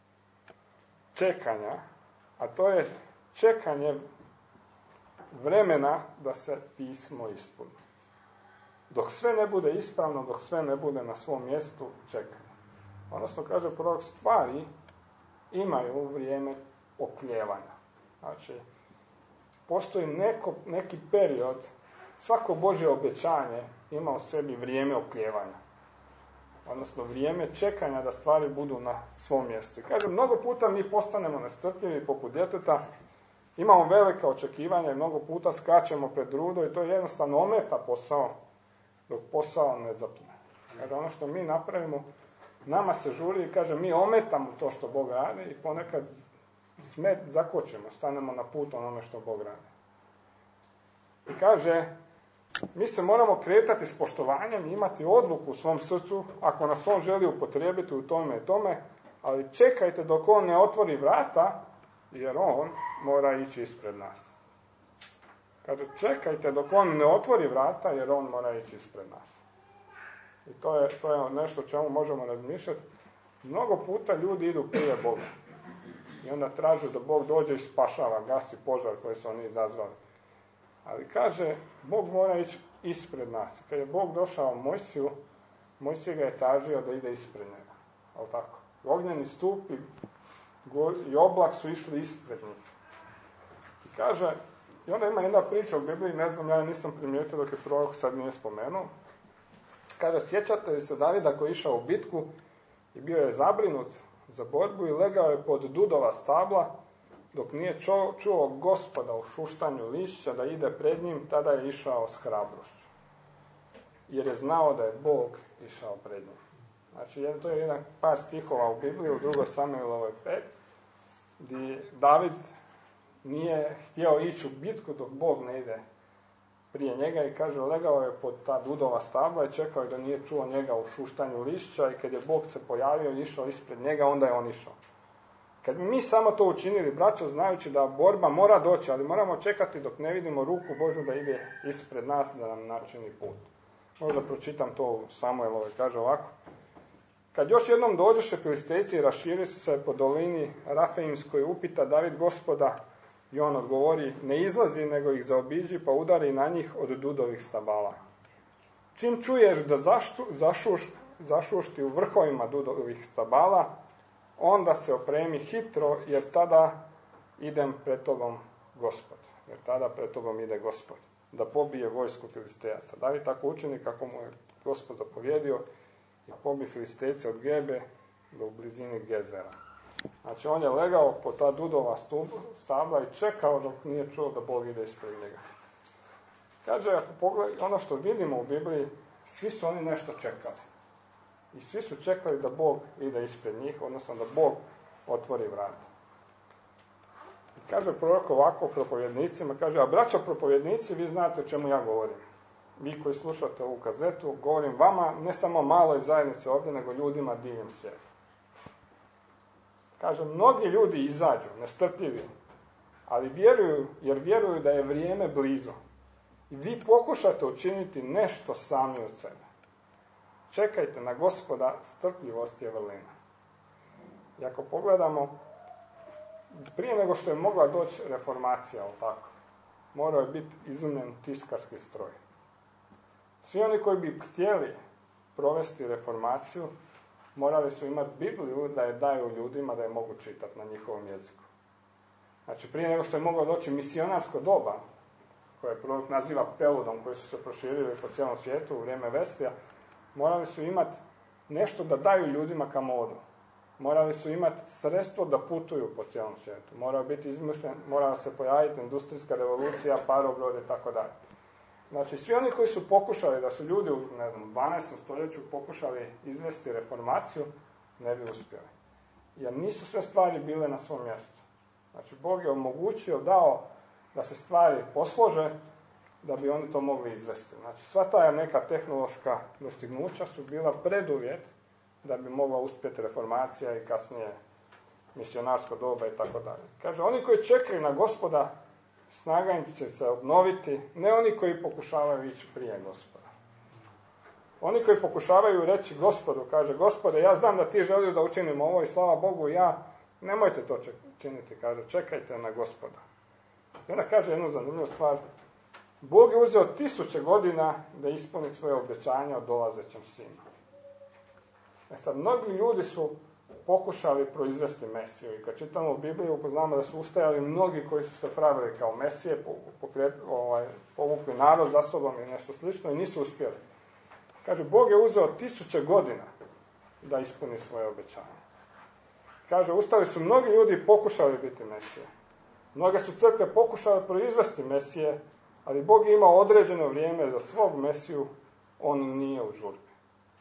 čekanja, a to je čekanje vremena da se pismo ispuni. Dok sve ne bude ispravno, dok sve ne bude na svom mjestu, čekanje. Odnosno, kaže prorok, stvari imaju vrijeme oklijevanja. Znači, postoji neko, neki period, svako Božje obećanje ima u sebi vrijeme oklijevanja. Odnosno, vrijeme čekanja da stvari budu na svom mjestu. I kaže, mnogo puta mi postanemo nestrpljivi poput djeteta, imamo velika očekivanja i mnogo puta skačemo pred rudo i to jednostavno ometa posao, dok posao ne zapne. Kaže, ono što mi napravimo, nama se žuri i kaže, mi ometamo to što Bog radi i ponekad smet zakočimo, stanemo na put onome što Bog radi. I kaže, mi se moramo kretati s poštovanjem i imati odluku u svom srcu, ako nas on želi upotrijebiti u tome i tome, ali čekajte dok on ne otvori vrata, jer on mora ići ispred nas. Kaže, čekajte dok on ne otvori vrata, jer on mora ići ispred nas. I to je, to je nešto o čemu možemo razmišljati. Mnogo puta ljudi idu prije Boga. I onda traže da Bog dođe i spašava, gasi požar koji su oni izazvali. Ali kaže, Bog mora ići ispred nas. Kad je Bog došao Mojsiju, Mojsije ga je tražio da ide ispred njega. Ali tako? Ognjeni stup i, i oblak su išli ispred njih. I kaže, i onda ima jedna priča u Bibliji, ne znam, ja nisam primijetio dok je prorok sad nije spomenuo. Kaže, sjećate li se Davida koji je išao u bitku i bio je zabrinut za borbu i legao je pod dudova stabla, dok nije čuo, čuo Gospoda u šuštanju lišća da ide pred njim, tada je išao s hrabrošću. Jer je znao da je Bog išao pred njim. Znači, to je jedan par stihova u Bibliji, u drugoj Samuelovoj pet, gdje David nije htio ići u bitku dok Bog ne ide prije njega i kaže, legao je pod ta dudova stabla i čekao je da nije čuo njega u šuštanju lišća i kad je Bog se pojavio i išao ispred njega, onda je on išao. Kad bi mi samo to učinili, braćo, znajući da borba mora doći, ali moramo čekati dok ne vidimo ruku Božju da ide ispred nas, da nam načini put. Možda pročitam to u Samuelove, kaže ovako. Kad još jednom dođeše Filistejci i raširi su se po dolini Rafaimskoj, upita David Gospoda i on odgovori, ne izlazi nego ih zaobiđi pa udari na njih od dudovih stabala. Čim čuješ da zaštu, zašuš, zašušti u vrhovima dudovih stabala, onda se opremi hitro, jer tada idem pred tobom Gospod. Jer tada pred tobom ide Gospod, da pobije vojsku Filistejaca. David tako učini kako mu je Gospod zapovjedio i pobije Filistejce od Gebe do u blizini Gezera. Znači, on je legao po ta dudova stabla i čekao dok nije čuo da Bog ide ispred njega. Kaže, ako pogledaj, ono što vidimo u Bibliji, svi su oni nešto čekali. I svi su čekali da Bog ide ispred njih, odnosno da Bog otvori vrata. I kaže prorok ovako propovjednicima, kaže, a braćo propovjednici, vi znate o čemu ja govorim. Vi koji slušate ovu kazetu, govorim vama, ne samo maloj zajednici ovdje, nego ljudima diljem svijeta. Kaže, mnogi ljudi izađu, nestrpljivi, ali vjeruju, jer vjeruju da je vrijeme blizu. I vi pokušate učiniti nešto sami od sebe. Čekajte na Gospoda, strpljivost je vrlina. I ako pogledamo, prije nego što je mogla doći reformacija, tako, morao je biti izumljen tiskarski stroj. Svi oni koji bi htjeli provesti reformaciju, morali su imati Bibliju da je daju ljudima da je mogu čitati na njihovom jeziku. Znači, prije nego što je moglo doći misionarsko doba, koje prorok naziva peludom, koji su se proširili po cijelom svijetu u vrijeme Veslija, morali su imati nešto da daju ljudima kamo odu. Morali su imati sredstvo da putuju po cijelom svijetu. Morao biti izmišljen, morala se pojaviti industrijska revolucija, parobrod i tako dalje. Znači, svi oni koji su pokušali, da su ljudi u ne znam, dvanaestom stoljeću pokušali izvesti reformaciju, ne bi uspjeli. jer nisu sve stvari bile na svom mjestu. Znači, Bog je omogućio, dao da se stvari poslože, da bi oni to mogli izvesti. Znači, sva ta neka tehnološka dostignuća su bila preduvjet da bi mogla uspjeti reformacija i kasnije misionarsko doba i tako dalje. Kaže, oni koji čekaju na Gospoda, snaga im će se obnoviti, ne oni koji pokušavaju ići prije Gospoda. Oni koji pokušavaju reći Gospodu, kaže, Gospode, ja znam da ti želiš da učinim ovo i slava Bogu, ja, nemojte to činiti, kaže, čekajte na Gospoda. I ona kaže jednu zanimljivu stvar, Bog je uzeo tisuće godina da ispuni svoje obećanje o dolazećem sinu. E sad, mnogi ljudi su pokušali proizvesti Mesiju i kad čitamo u Bibliju upoznamo da su ustajali mnogi koji su se pravili kao Mesije, pokret, ovaj, povukli narod za sobom i nešto slično i nisu uspjeli. Kaže, Bog je uzeo tisuće godina da ispuni svoje obećanje. Kaže, ustali su mnogi ljudi i pokušali biti Mesije. Mnoge su crkve pokušale proizvesti Mesije, ali Bog je imao određeno vrijeme za svog Mesiju, on nije u žurbi.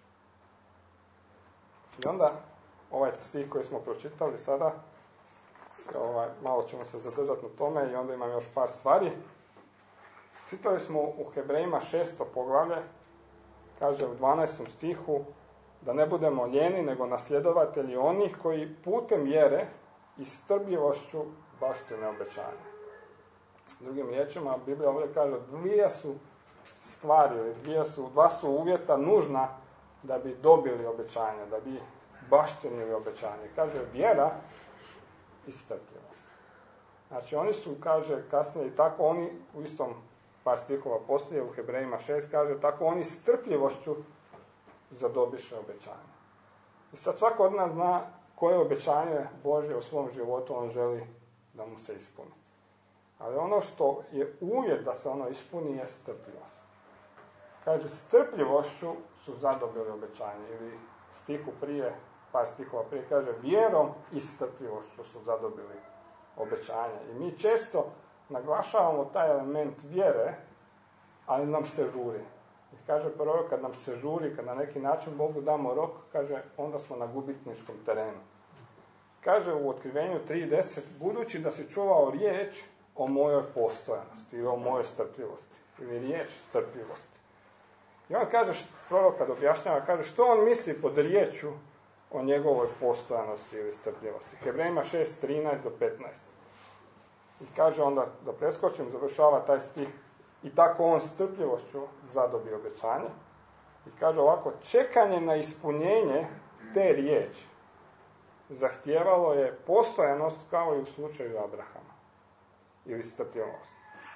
I onda, ovaj stih koji smo pročitali sada, ovaj, malo ćemo se zadržati na tome i onda imam još par stvari. Čitali smo u Hebrejima šesto poglavlje, kaže u dvanaestom stihu, da ne budemo lijeni, nego nasljedovatelji onih koji putem vjere i strpljivošću baštine obećanja. Drugim riječima, Biblija ovdje kaže, dvije su stvari, ili dvije su, dva su uvjeta nužna da bi dobili obećanje, da bi baštinili obećanje. Kaže, vjera i strpljivost. Znači, oni su, kaže, kasnije i tako, oni u istom par stihova poslije, u Hebrejima šest, kaže, tako oni strpljivošću zadobiše obećanje. I sad svako od nas zna koje obećanje Božje u svom životu on želi da mu se ispuni. Ali ono što je uvjet da se ono ispuni je strpljivost. Kaže, strpljivošću su zadobili obećanje. Ili stihu prije, par stihova prije, kaže, vjerom i strpljivošću su zadobili obećanje. I mi često naglašavamo taj element vjere, ali nam se žuri. I kaže prorok, kad nam se žuri, kad na neki način Bogu damo rok, kaže, onda smo na gubitničkom terenu. Kaže u Otkrivenju tri deset, budući da si čuvao riječ o mojoj postojanosti ili o mojoj strpljivosti, ili riječ strpljivosti. I on kaže, prorok kad objašnjava, kaže, što on misli pod riječju o njegovoj postojanosti ili strpljivosti. Hebrejima šest trinaest do petnaest. I kaže onda, da preskočim, završava taj stih, i tako on strpljivošću zadobio obećanje. I kaže ovako, čekanje na ispunjenje te riječi zahtijevalo je postojanost kao i u slučaju Abrahama. Ili strpljivost.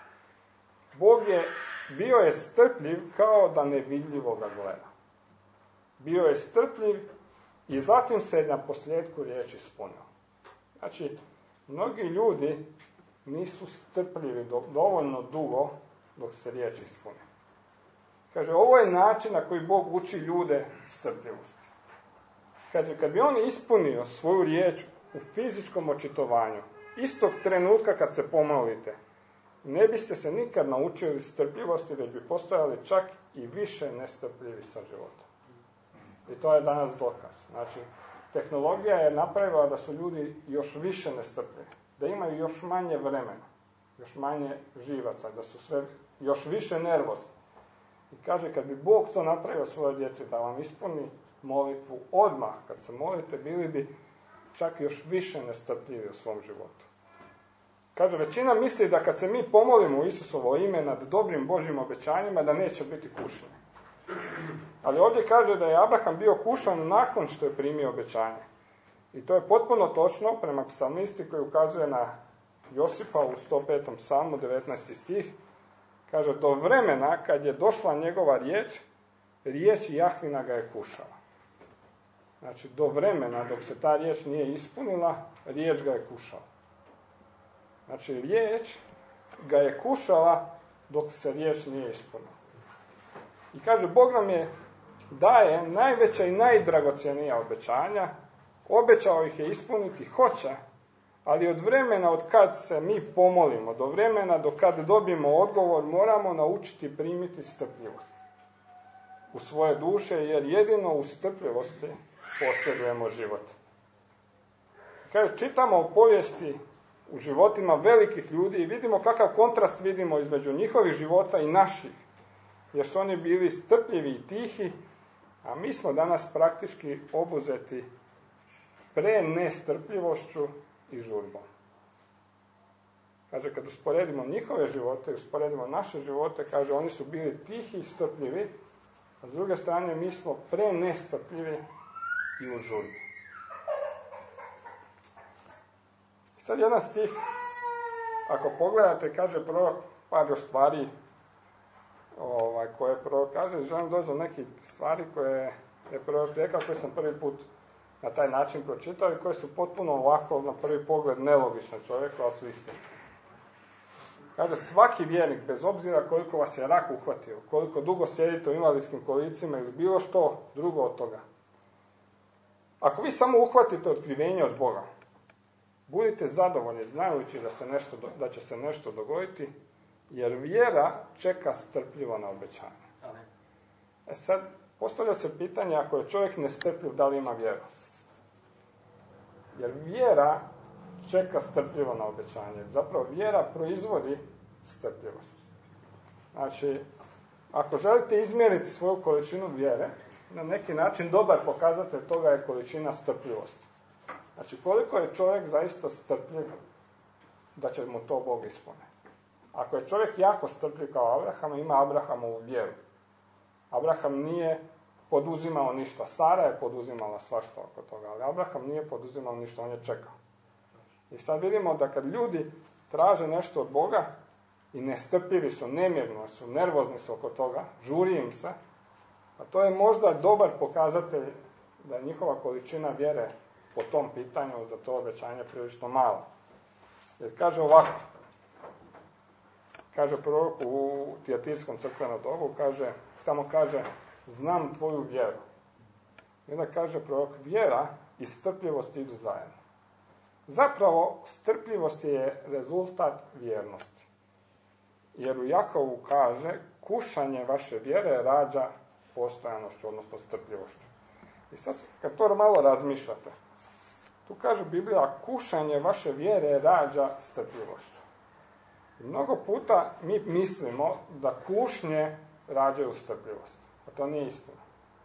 Bog je, bio je strpljiv kao da nevidljivo ga gleda. Bio je strpljiv i zatim se na posljedku riječ ispunio. Znači, mnogi ljudi nisu strpljivi do, dovoljno dugo dok se riječ ispuni. Kaže, ovo je način na koji Bog uči ljude strpljivosti. Kaže, kad bi on ispunio svoju riječ u fizičkom očitovanju, istog trenutka kad se pomolite, ne biste se nikad naučili strpljivosti, već bi postojali čak i više nestrpljivi sa životom. I to je danas dokaz. Znači, tehnologija je napravila da su ljudi još više nestrpljivi, da imaju još manje vremena, još manje živaca, da su sve još više nervozni. I kaže, kad bi Bog to napravio svojoj djeci, da vam ispuni molitvu odmah, kad se molite, bili bi čak još više nestrpljivi u svom životu. Kaže, većina misli da kad se mi pomolimo u Isusovo ime nad dobrim Božjim obećanjima, da neće biti kušan. Ali ovdje kaže da je Abraham bio kušan nakon što je primio obećanje. I to je potpuno točno prema psalmisti koji ukazuje na Josipa u sto petom psalmu, devetnaesti stih. Kaže, do vremena kad je došla njegova riječ, riječ Jahvina ga je kušala. Znači, do vremena dok se ta riječ nije ispunila, riječ ga je kušala. Znači, riječ ga je kušala dok se riječ nije ispunila. I kaže, Bog nam je daje najveća i najdragocjenija obećanja, obećao ih je ispuniti, hoće, ali od vremena od kad se mi pomolimo, do vremena do kad dobijemo odgovor, moramo naučiti primiti strpljivost u svoje duše, jer jedino u strpljivosti posjedujemo život. kaže, čitamo o povijesti u životima velikih ljudi i vidimo kakav kontrast vidimo između njihovih života i naših. Jer su oni bili strpljivi i tihi, a mi smo danas praktički obuzeti prenestrpljivošću i žurbom. Kaže, kad usporedimo njihove živote i usporedimo naše živote, kaže, oni su bili tihi i strpljivi, a s druge strane mi smo prenestrpljivi i u žurbi. Sad jedan stih, ako pogledate, kaže prorok par još stvari ovaj, koje prorok kaže, želim doći do nekih stvari koje je prorok rekao, koje sam prvi put na taj način pročitao i koje su potpuno ovako na prvi pogled nelogične čovjeku, ali su istine. Kaže, svaki vjernik, bez obzira koliko vas je rak uhvatio, koliko dugo sjedite u invalidskim kolicima ili bilo što drugo od toga, ako vi samo uhvatite otkrivenje od Boga, budite zadovoljni znajući da, se nešto, da će se nešto dogoditi, jer vjera čeka strpljivo na obećanje. E sad, postavlja se pitanje, ako je čovjek nestrpljiv, da li ima vjeru? Jer vjera čeka strpljivo na obećanje. Zapravo, vjera proizvodi strpljivost. Znači, ako želite izmjeriti svoju količinu vjere, na neki način dobar pokazatelj toga je količina strpljivosti. Znači, koliko je čovjek zaista strpljiv da će mu to Bog ispuniti. Ako je čovjek jako strpljiv kao Abraham, ima Abrahamovu vjeru. Abraham nije poduzimao ništa. Sara je poduzimala svašta oko toga, ali Abraham nije poduzimao ništa, on je čekao. I sad vidimo da kad ljudi traže nešto od Boga i nestrpljivi su, nemirno su, nervozni su oko toga, žuri im se, a to je možda dobar pokazatelj da je njihova količina vjere po tom pitanju za to obećanje prilično mala. Jer kaže ovako, kaže prorok u Tijatirskom crkvenom dobu, kaže, tamo kaže, znam tvoju vjeru. I onda kaže prorok, vjera i strpljivost idu zajedno. Zapravo, strpljivost je rezultat vjernosti. Jer u Jakovu kaže, kušanje vaše vjere rađa postojanošću, odnosno strpljivošću. I sad, kad to malo razmišljate, tu kaže Biblija, kušanje vaše vjere rađa strpljivošću. I mnogo puta mi mislimo da kušnje rađaju strpljivost. A to nije istina.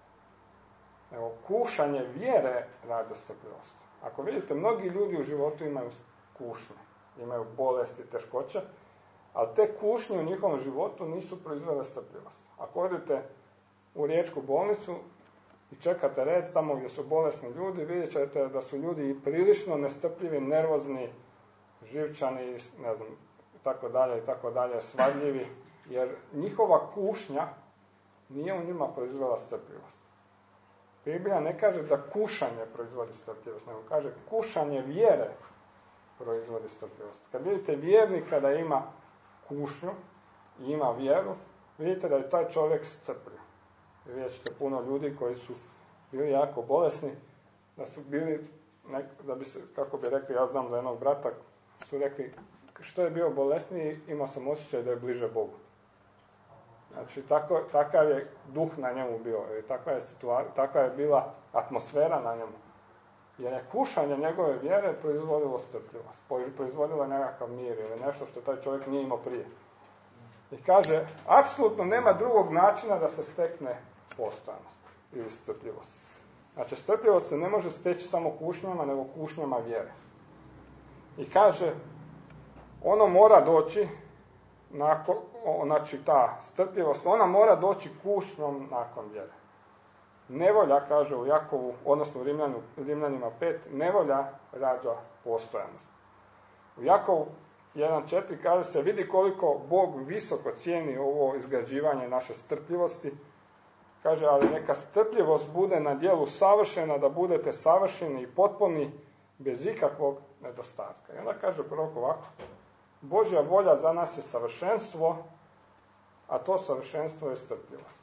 Evo, kušanje vjere rađa strpljivost. Ako vidite, mnogi ljudi u životu imaju kušnje, imaju bolesti, teškoće, ali te kušnje u njihovom životu nisu proizvele strpljivost. Ako odete u riječku bolnicu i čekate red tamo gdje su bolesni ljudi, vidjet ćete da su ljudi prilično nestrpljivi, nervozni, živčani, ne znam, i tako dalje, i tako dalje, svadljivi, jer njihova kušnja nije u njima proizvela strpljivost. Biblija ne kaže da kušanje proizvodi strpljivost, nego kaže kušanje vjere proizvodi strpljivost. Kad vidite vjernika da ima kušnju i ima vjeru, vidite da je taj čovjek strpljiv. Vidjet ćete puno ljudi koji su bili jako bolesni, da su bili, nek, da bi se, kako bi rekli, ja znam za jednog brata, su rekli, što je bio bolesniji, imao sam osjećaj da je bliže Bogu. Znači, tako, takav je duh na njemu bio, takva je, situa- takva je bila atmosfera na njemu. Jer je kušanje njegove vjere proizvodilo strpljivost, proizvodilo nekakav mir ili nešto što taj čovjek nije imao prije. I kaže, apsolutno nema drugog načina da se stekne postojanost ili strpljivost. Znači, strpljivost se ne može steći samo kušnjama, nego kušnjama vjere. I kaže, ono mora doći, nakon, znači ta strpljivost, ona mora doći kušnjom nakon vjere. Nevolja, kaže u Jakovu, odnosno u Rimljanu, Rimljanima pet, nevolja rađa postojanost. U Jakovu jedan četiri kaže se, vidi koliko Bog visoko cijeni ovo izgrađivanje naše strpljivosti. Kaže, ali neka strpljivost bude na djelu savršena, da budete savršeni i potpuni, bez ikakvog nedostatka. I onda kaže prorok ovako, Božja volja za nas je savršenstvo, a to savršenstvo je strpljivost.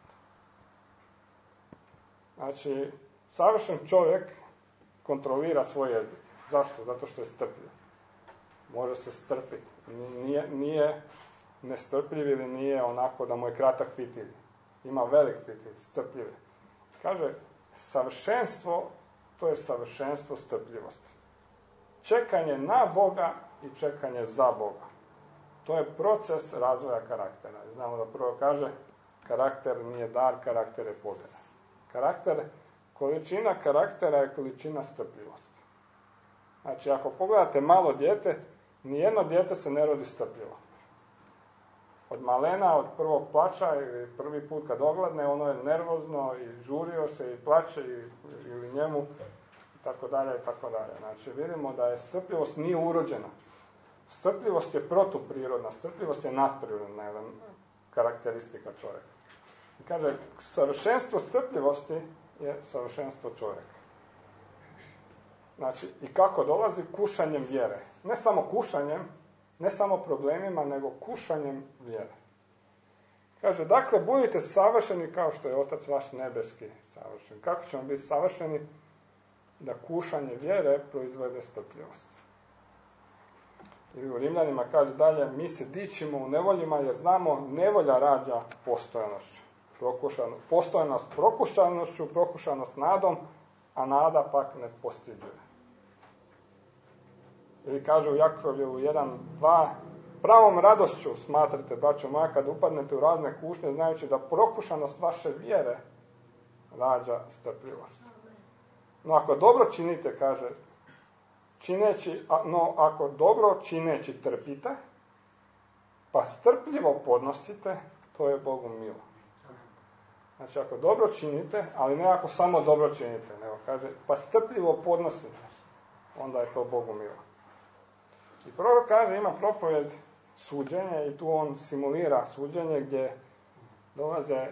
Znači, savršen čovjek kontrolira svoj jezik. Zašto? Zato što je strpljiv. Može se strpiti. Nije, nije nestrpljiv ili nije onako da mu je kratak fitilj. Ima velik fitilj, strpljiv. Kaže, savršenstvo, to je savršenstvo strpljivosti. čekanje na Boga i čekanje za Boga. To je proces razvoja karaktera. Znamo da prvo kaže, karakter nije dar, karakter je pobjeda. Karakter, količina karaktera je količina strpljivosti. Znači, ako pogledate malo dijete, nijedno dijete se ne rodi strpljivo. Od malena, od prvog plača ili prvi put kad ogladne, ono je nervozno i žurio se i plače i, ili njemu i tako dalje i tako dalje. Znači, vidimo da je strpljivost nije urođena. Strpljivost je protuprirodna, strpljivost je nadprirodna jedan karakteristika čovjeka. I kaže, savršenstvo strpljivosti je savršenstvo čovjeka. Znači, i kako dolazi? Kušanjem vjere. Ne samo kušanjem, ne samo problemima, nego kušanjem vjere. Kaže, dakle, budite savršeni kao što je Otac vaš nebeski savršen. Kako ćemo biti savršeni? Da kušanje vjere proizvede strpljivost. I u Rimljanima kaže dalje, mi se dičimo u nevoljima jer znamo nevolja rađa postojanošću. Prokušano, postojanost prokušanošću, prokušanost nadom, a nada pak ne postiđuje. Ili kaže u Jakovljevu jedan dva, pravom radošću smatrate, braćo moja, kad upadnete u razne kušnje, znajući da prokušanost vaše vjere rađa strpljivost. No ako dobro činite, kaže, čineći, no ako dobro čineći trpite, pa strpljivo podnosite, to je Bogu milo. Znači, ako dobro činite, ali ne ako samo dobro činite, nego kaže, pa strpljivo podnosite, onda je to Bogu milo. I prorok kaže, ima propovjed suđenja i tu on simulira suđenje gdje dolaze e,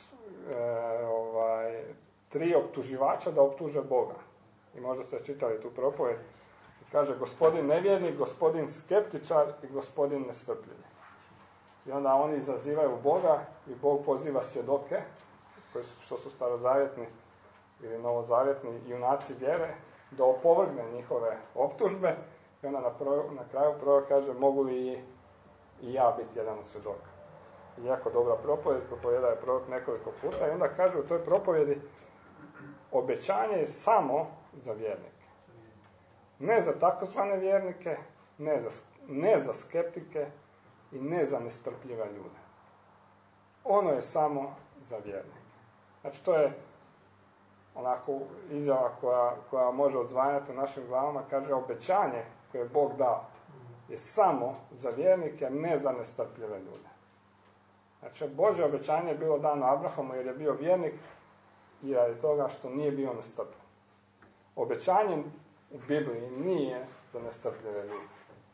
ovaj, tri optuživača da optuže Boga. I možda ste čitali tu propovjed. I kaže, gospodin nevjernik, gospodin skeptičar i gospodin nestrpljivi. I onda oni izazivaju Boga i Bog poziva svjedoke, koji su, što su starozavjetni ili novozavjetni junaci vjere, da opovrgne njihove optužbe. I onda na, pro, na kraju prorok kaže, mogu li i, i ja biti jedan od svjedoka. I jako dobra propovjed, propovjeda je prorok nekoliko puta i onda kaže u toj propovjedi, obećanje je samo za vjernike. Ne za takozvane vjernike, ne za, ne za skeptike i ne za nestrpljive ljude. Ono je samo za vjernike. Znači, to je onako izjava koja, koja može odzvanjati u našim glavama, kaže, obećanje koje je Bog dao je samo za vjernike, ne za nestrpljive ljude. Znači, Božje obećanje je bilo dano Abrahamu jer je bio vjernik i radi toga što nije bio nestrpljiv. Obećanje u Bibliji nije za nestrpljive ljude.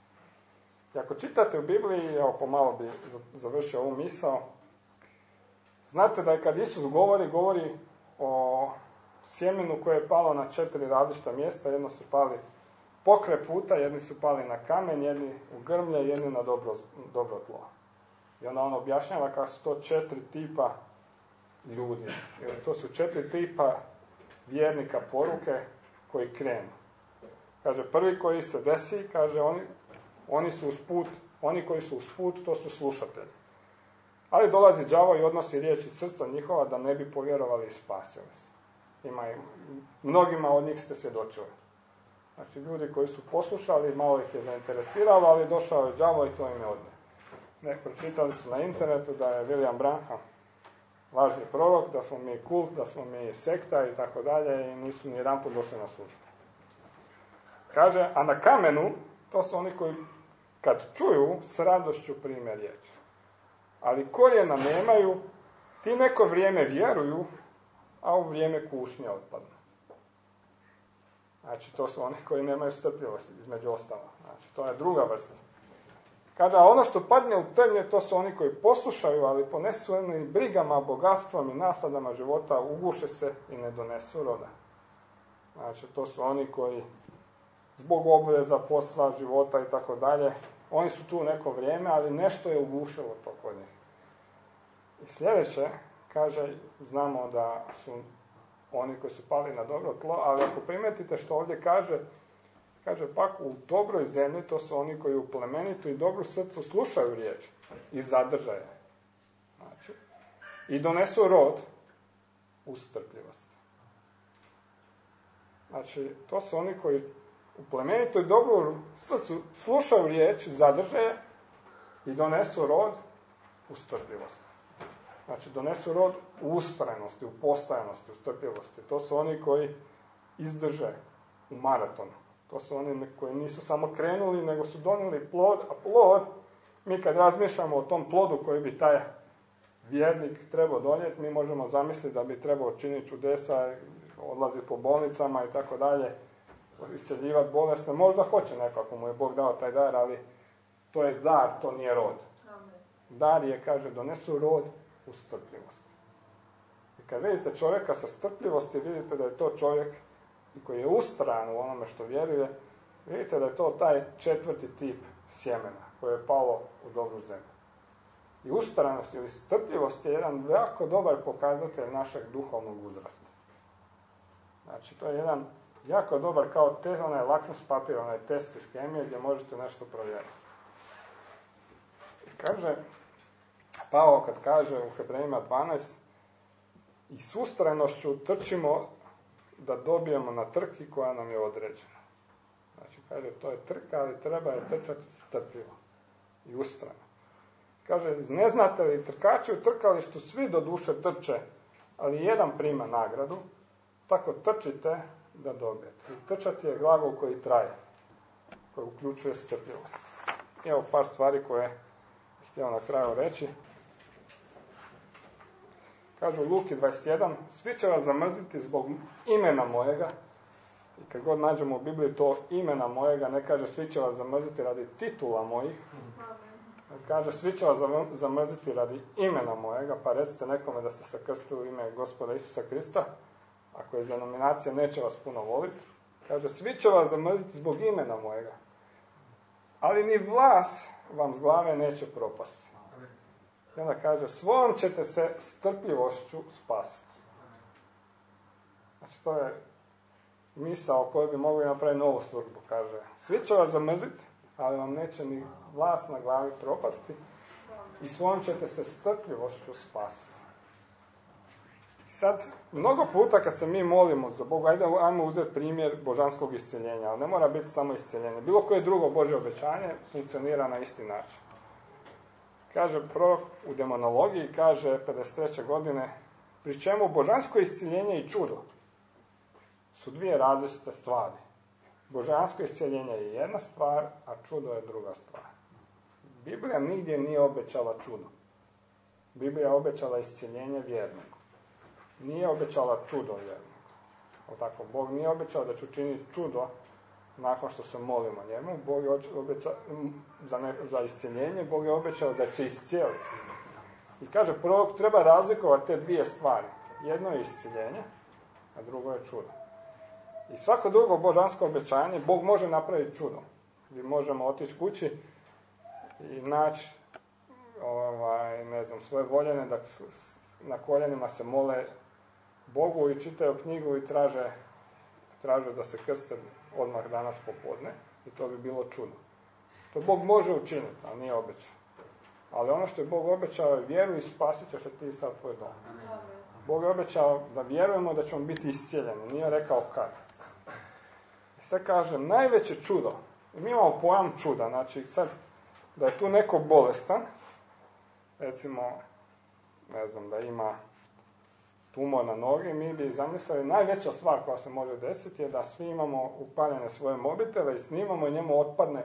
I ako čitate u Bibliji, evo pomalo bi završio ovu misao, znate da je kad Isus govori, govori o sjemenu koje je palo na četiri različita mjesta, jedno su pali pokraj puta, jedni su pali na kamen, jedni u grmlje, jedni na dobro, dobro tlo. I onda on objašnjava kako su to četiri tipa ljudi. Jer to su četiri tipa vjernika poruke koji krenu. Kaže, prvi koji se desi, kaže, oni, oni su usput, oni koji su usput, to su slušatelji. Ali dolazi đavo i odnosi riječ iz srca njihova da ne bi povjerovali i spasili se. Ima i, mnogima od njih ste svjedočili. Znači, ljudi koji su poslušali, malo ih je zainteresiralo, ali došao je đavo i to im je odne. Ne, pročitali su na internetu da je William Branham lažni prorok, da smo mi kult, da smo mi sekta i tako dalje i nisu ni jedan put došli na službu. Kaže, a na kamenu, to su oni koji kad čuju, s radošću prime riječ. Ali korijena nemaju, ti neko vrijeme vjeruju, a u vrijeme kušnje otpadnu. Znači, to su oni koji nemaju strpljivosti, između ostalo. Znači, to je druga vrsta. Kaže, a ono što padne u trnje, to su oni koji poslušaju, ali ponesu i brigama, bogatstvom i nasadama života, uguše se i ne donesu roda. Znači, to su oni koji zbog obveza, posla, života i tako dalje, oni su tu neko vrijeme, ali nešto je ugušilo to kod njih. I sljedeće, kaže, znamo da su oni koji su pali na dobro tlo, ali ako primetite što ovdje kaže, kaže, pak u dobroj zemlji, to su oni koji u plemenitu i dobru srcu slušaju riječ i zadržaje. Znači, i donesu rod uz strpljivost. Znači, to su oni koji u plemenitoj dobro srcu slušaju riječ, zadrže je i donesu rod u strpljivosti. Znači, donesu rod u ustrajnosti, u postojanosti, u strpljivosti. To su oni koji izdrže u maratonu. To su oni koji nisu samo krenuli, nego su donijeli plod, a plod, mi kad razmišljamo o tom plodu koji bi taj vjernik trebao donijeti, mi možemo zamisliti da bi trebao činiti čudesa, odlaziti po bolnicama i tako dalje, isceljivati bolesne. Možda hoće neko ako mu je Bog dao taj dar, ali to je dar, to nije rod. Dar je, kaže, donesu rod u strpljivosti. I kad vidite čovjeka sa strpljivosti, vidite da je to čovjek koji je ustrajan u onome što vjeruje, vidite da je to taj četvrti tip sjemena koje je palo u dobru zemlju. I ustrajanost ili strpljivost je jedan jako dobar pokazatelj našeg duhovnog uzrasta. Znači, to je jedan jako dobar kao te, onaj lakmus papir, onaj test iz kemije gdje možete nešto provjeriti. I kaže, Pavao kad kaže u Hebrejima dvanaest, i s ustrajnošću trčimo da dobijemo na trki koja nam je određena. Znači, kaže, to je trka, ali treba je trčati strpljivo i ustrajno. Kaže, ne znate li, trkači u trkalištu svi do duše trče, ali jedan prima nagradu, tako trčite da dobijete. I trčati je glagol koji traje, koji uključuje strpljivost. Evo par stvari koje htio na kraju reći. Kaže u Luki dvadeset jedan, svi će vas zamrziti zbog imena mojega. I kad god nađemo u Bibliji to imena mojega, ne kaže svi će vas zamrziti radi titula mojih. Kaže, svi će vas zamrziti radi imena mojega, pa recite nekome da ste se krstili u ime Gospoda Isusa Krista. Ako je denominacija, neće vas puno voliti. Kaže, svi će vas zamrziti zbog imena mojega. Ali ni vlas vam s glave neće propasti. I onda kaže, svojom ćete se strpljivošću spasiti. Znači, to je misao koju bi mogli napraviti novu službu. Kaže, svi će vas zamrziti, ali vam neće ni vlas na glavi propasti i svojom ćete se strpljivošću spasiti. I sad, mnogo puta kad se mi molimo za Boga, ajde, ajmo uzeti primjer božanskog isceljenja, ali ne mora biti samo isceljenje. Bilo koje drugo Božje obećanje funkcionira na isti način. Kaže prorok u demonologiji, kaže pedeset treće godine, pri čemu božansko isceljenje i čudo su dvije različite stvari. Božansko isceljenje je jedna stvar, a čudo je druga stvar. Biblija nigdje nije obećala čudo. Biblija je obećala isceljenje vjerniku. Nije obećala čudo vjerniku. O tako, Bog nije obećao da će učiniti čudo nakon što se molimo njemu. Bog je obećao za, ne, za isceljenje, Bog je obećao da će iscijeliti. I kaže, prvo treba razlikovati te dvije stvari. Jedno je isceljenje, a drugo je čudo. I svako drugo božansko obećanje, Bog može napraviti čudo. Mi možemo otići kući i naći ovaj, ne znam, svoje voljene da na koljenima se mole Bogu i čitaju knjigu i traže, traže da se krste odmah danas popodne i to bi bilo čudo. To Bog može učiniti, ali nije obećao. Ali ono što je Bog obećao je vjeru i spasit ćeš ti sad tvoj dom. Bog je obećao da vjerujemo da ćemo biti iscijeljeni, nije rekao kad. I sad kaže, najveće čudo, i mi imamo pojam čuda, znači sad da je tu neko bolestan, recimo, ne znam, da ima tumor na nogi, mi bi zamislili, najveća stvar koja se može desiti je da svi imamo upaljene svoje mobitele i snimamo i njemu otpadne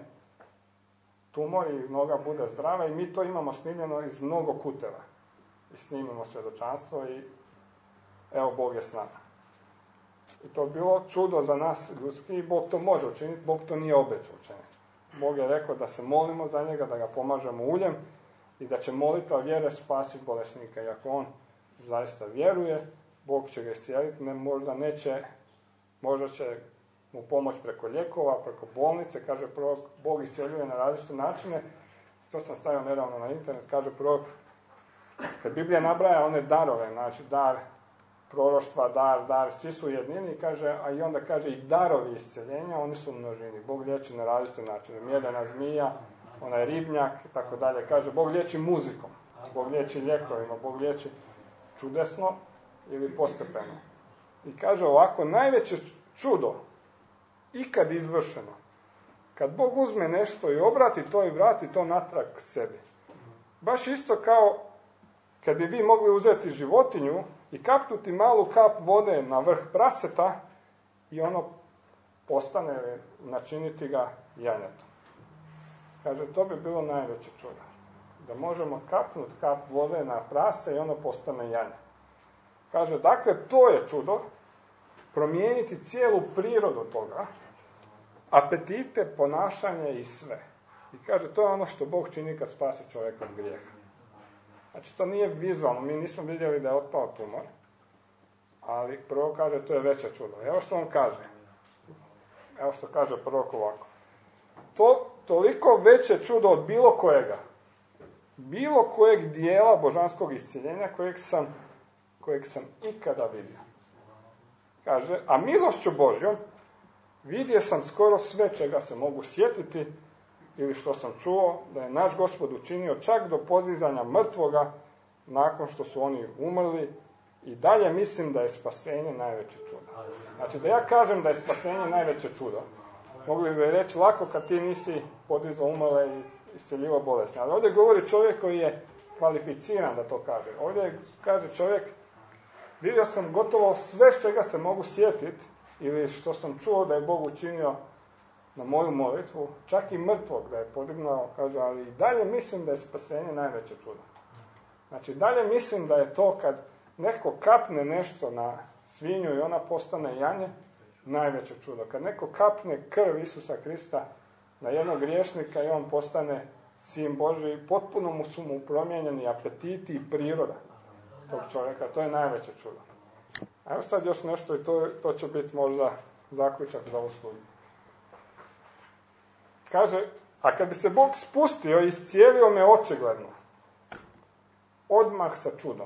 tumor i noga bude zdrava i mi to imamo snimljeno iz mnogo kuteva. I snimimo svjedočanstvo i evo Bog je s nama. I to je bilo čudo za nas ljudski i Bog to može učiniti, Bog to nije obećao učiniti. Bog je rekao da se molimo za njega, da ga pomažemo uljem i da će molitva vjere spasiti bolesnika. I ako on zaista vjeruje, Bog će ga iscijeliti, ne, možda neće, možda će mu pomoći preko lijekova, preko bolnice, kaže prorok, Bog iscijeljuje na različite načine. To sam stavio nedavno na internet, kaže prorok, kad Biblija nabraja one darove, znači dar proroštva, dar, dar, svi su u jednini, kaže, a i onda kaže i darovi isceljenja, oni su u množini. Bog liječi na različite načine. Mjedena zmija, onaj ribnjak, i tako dalje. Kaže, Bog liječi muzikom, Bog liječi lijekovima, Bog liječi čudesno ili postepeno. I kaže ovako, najveće čudo ikad izvršeno. Kad Bog uzme nešto i obrati to i vrati to natrag sebi. Baš isto kao kad bi vi mogli uzeti životinju i kapnuti malu kap vode na vrh praseta i ono postane, načiniti ga janjetom. Kaže, to bi bilo najveće čudo. Da možemo kapnuti kap vode na prase i ono postane janje. Kaže, dakle, to je čudo, promijeniti cijelu prirodu toga, apetite, ponašanje i sve. I kaže, to je ono što Bog čini kad spasi čovjeka od grijeha. Znači, to nije vizualno, mi nismo vidjeli da je otpao tumor, ali prvo kaže, to je veće čudo. Evo što on kaže. Evo što kaže prorok ovako. To toliko veće čudo od bilo kojega, bilo kojeg dijela božanskog iscjeljenja kojeg sam, kojeg sam ikada vidio. Kaže, a milošću Božjom vidio sam skoro sve čega se mogu sjetiti ili što sam čuo da je naš Gospod učinio čak do podizanja mrtvoga nakon što su oni umrli i dalje mislim da je spasenje najveće čudo. Znači da ja kažem da je spasenje najveće čudo, mogli bi reći lako kad ti nisi podizao umrle i isceljivao bolesne. Ali ovdje govori čovjek koji je kvalificiran da to kaže. Ovdje kaže čovjek, vidio sam gotovo sve s čega se mogu sjetiti ili što sam čuo da je Bog učinio na moju molitvu, čak i mrtvog da je podignuo, kaže, ali i dalje mislim da je spasenje najveće čudo. Znači, dalje mislim da je to kad neko kapne nešto na svinju i ona postane janje, najveće čudo. Kad neko kapne krv Isusa Krista na jednog griješnika i on postane sin Božji, potpuno mu su mu promijenjeni apetiti i priroda tog čovjeka, to je najveće čudo. Evo sad još nešto i to, to će biti možda zaključak za ovu službu. Kaže, a kad bi se Bog spustio i iscijelio me očigledno, odmah sa čudom.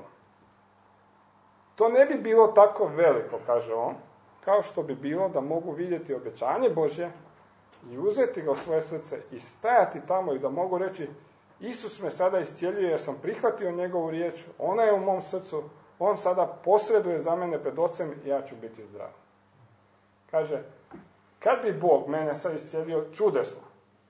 To ne bi bilo tako veliko, kaže on, kao što bi bilo da mogu vidjeti obećanje Božje i uzeti ga u svoje srce i stajati tamo i da mogu reći, Isus me sada iscijeljuje jer sam prihvatio njegovu riječ, ona je u mom srcu, on sada posreduje za mene pred Ocem i ja ću biti zdrav. Kaže, kad bi Bog mene sad iscijelio čudesno,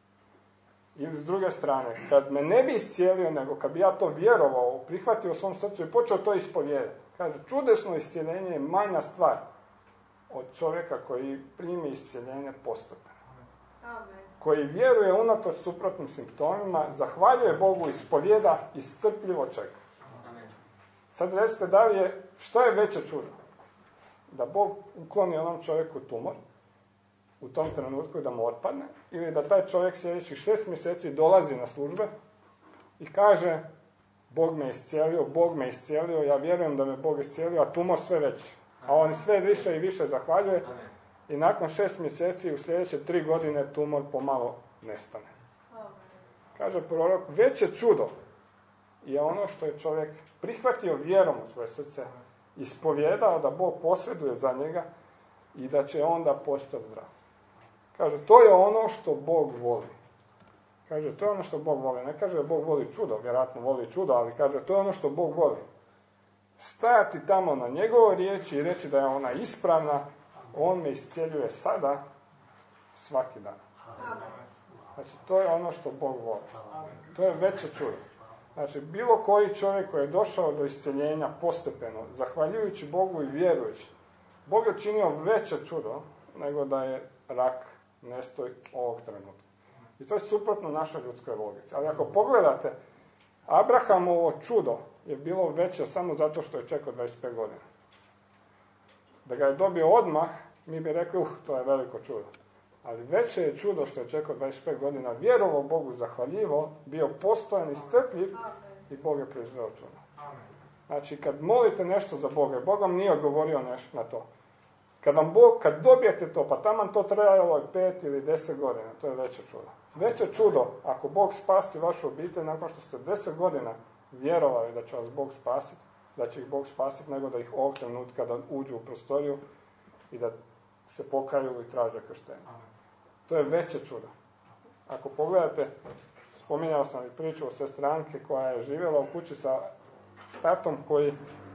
ili s druge strane, kad me ne bi iscijelio, nego kad bi ja to vjerovao, prihvatio u svom srcu i počeo to ispovijedati. Kaže, čudesno iscijeljenje je manja stvar od čovjeka koji primi iscijeljenje postupno. Koji vjeruje unatoč suprotnim simptomima, zahvaljuje Bogu, ispovijeda i strpljivo čeka. Sad recite, da li je, što je veće čudo? Da Bog ukloni onom čovjeku tumor, u tom trenutku da mu otpadne, ili da taj čovjek sljedećih šest mjeseci dolazi na službe i kaže, Bog me iscijelio, Bog me iscijelio, ja vjerujem da me Bog iscijelio, a tumor sve veći. A on sve više i više zahvaljuje i nakon šest mjeseci u sljedeće tri godine tumor pomalo nestane. Kaže prorok, veće čudo je ono što je čovjek prihvatio vjerom u svoje srce, ispovjedao da Bog posreduje za njega i da će onda postati zdrav. Kaže, to je ono što Bog voli. Kaže, to je ono što Bog voli. Ne kaže da Bog voli čudo, vjerojatno voli čudo, ali kaže, to je ono što Bog voli. Stajati tamo na njegovoj riječi i reći da je ona ispravna, on me iscijeljuje sada, svaki dan. Znači, to je ono što Bog voli. To je veće čudo. Znači, bilo koji čovjek koji je došao do iscijeljenja postepeno, zahvaljujući Bogu i vjerujući, Bog je činio veće čudo nego da je rak nestoj ovog trenutka. I to je suprotno našoj ljudskoj logici. Ali ako pogledate, Abrahamovo čudo je bilo veće samo zato što je čekao dvadeset pet godina. Da ga je dobio odmah, mi bi rekli, uh, to je veliko čudo. Ali veće je čudo što je čekao dvadeset pet godina, vjerovao Bogu, zahvaljivo, bio postojan i strpljiv i Bog je proizveo čudo. Znači, kad molite nešto za Boga, Bog vam nije odgovorio nešto na to. Kad, vam Bog, kad dobijete to, pa taman to trajalo pet ili deset godina, to je veće čudo. Veće čudo, ako Bog spasi vašu obitelj nakon što ste deset godina vjerovali da će vas Bog spasiti, da će ih Bog spasiti, nego da ih ovog trenutka da uđu u prostoriju i da se pokaju i traže krštenje. To je veće čudo. Ako pogledate, spominjao sam i priču o sestranke koja je živjela u kući sa tatom koji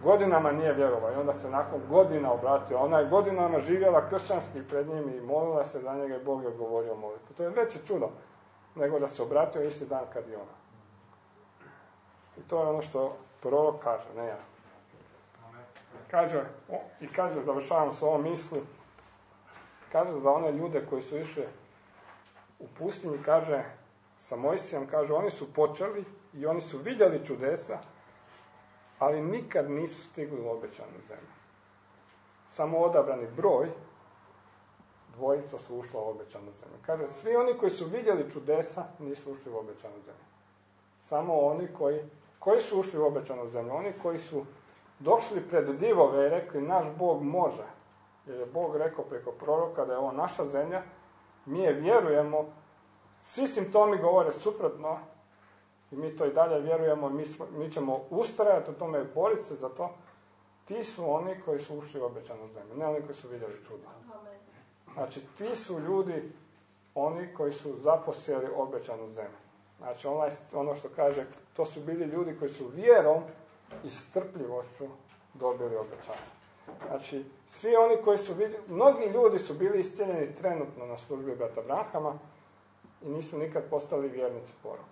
godinama nije vjerovao i onda se nakon godina obratio. Ona je godinama živjela kršćanski pred njim i molila se za njega i Bog je odgovorio molitvu. To je veće čudo nego da se obratio isti dan kad i ona. I to je ono što prorok kaže, ne ja. Kaže, o, i kaže, završavam s ovom misli, kaže za one ljude koji su išli u pustinji, kaže, sa Mojsijem, kaže, oni su počeli i oni su vidjeli čudesa, ali nikad nisu stigli u obećanu zemlju. Samo odabrani broj, dvojica su ušla u obećanu zemlju. Kaže, svi oni koji su vidjeli čudesa, nisu ušli u obećanu zemlju. Samo oni koji, koji su ušli u obećanu zemlju, oni koji su došli pred divove i rekli, naš Bog može. Jer je Bog rekao preko proroka da je ovo naša zemlja, mi je vjerujemo, svi simptomi govore suprotno, i mi to i dalje vjerujemo, mi, mi ćemo ustrajati u tome i boriti se za to. Ti su oni koji su ušli u obećanu zemlju, ne oni koji su vidjeli čudo. Znači, ti su ljudi, oni koji su zaposjeli obećanu zemlju. Znači, onaj, ono što kaže, to su bili ljudi koji su vjerom i strpljivošću dobili obećanje. Znači, svi oni koji su vidjeli, mnogi ljudi su bili iscijeljeni trenutno na službi brata Branhama i nisu nikad postali vjernici poroka.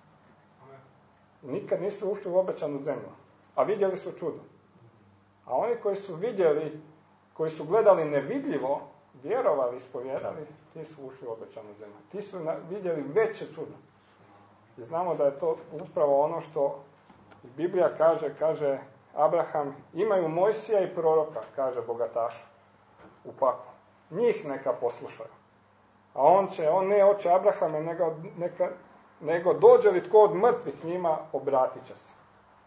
Nikad nisu ušli u obećanu zemlju, a vidjeli su čudo. A oni koji su vidjeli, koji su gledali nevidljivo, vjerovali, ispovjedali, ti su ušli u obećanu zemlju. Ti su vidjeli veće čudo. I znamo da je to upravo ono što Biblija kaže, kaže Abraham, imaju Mojsija i proroka, kaže bogataš u paklu. Njih neka poslušaju. A on će, on ne oče Abrahame, nego, neka, nego dođe li tko od mrtvih njima, obratit će se.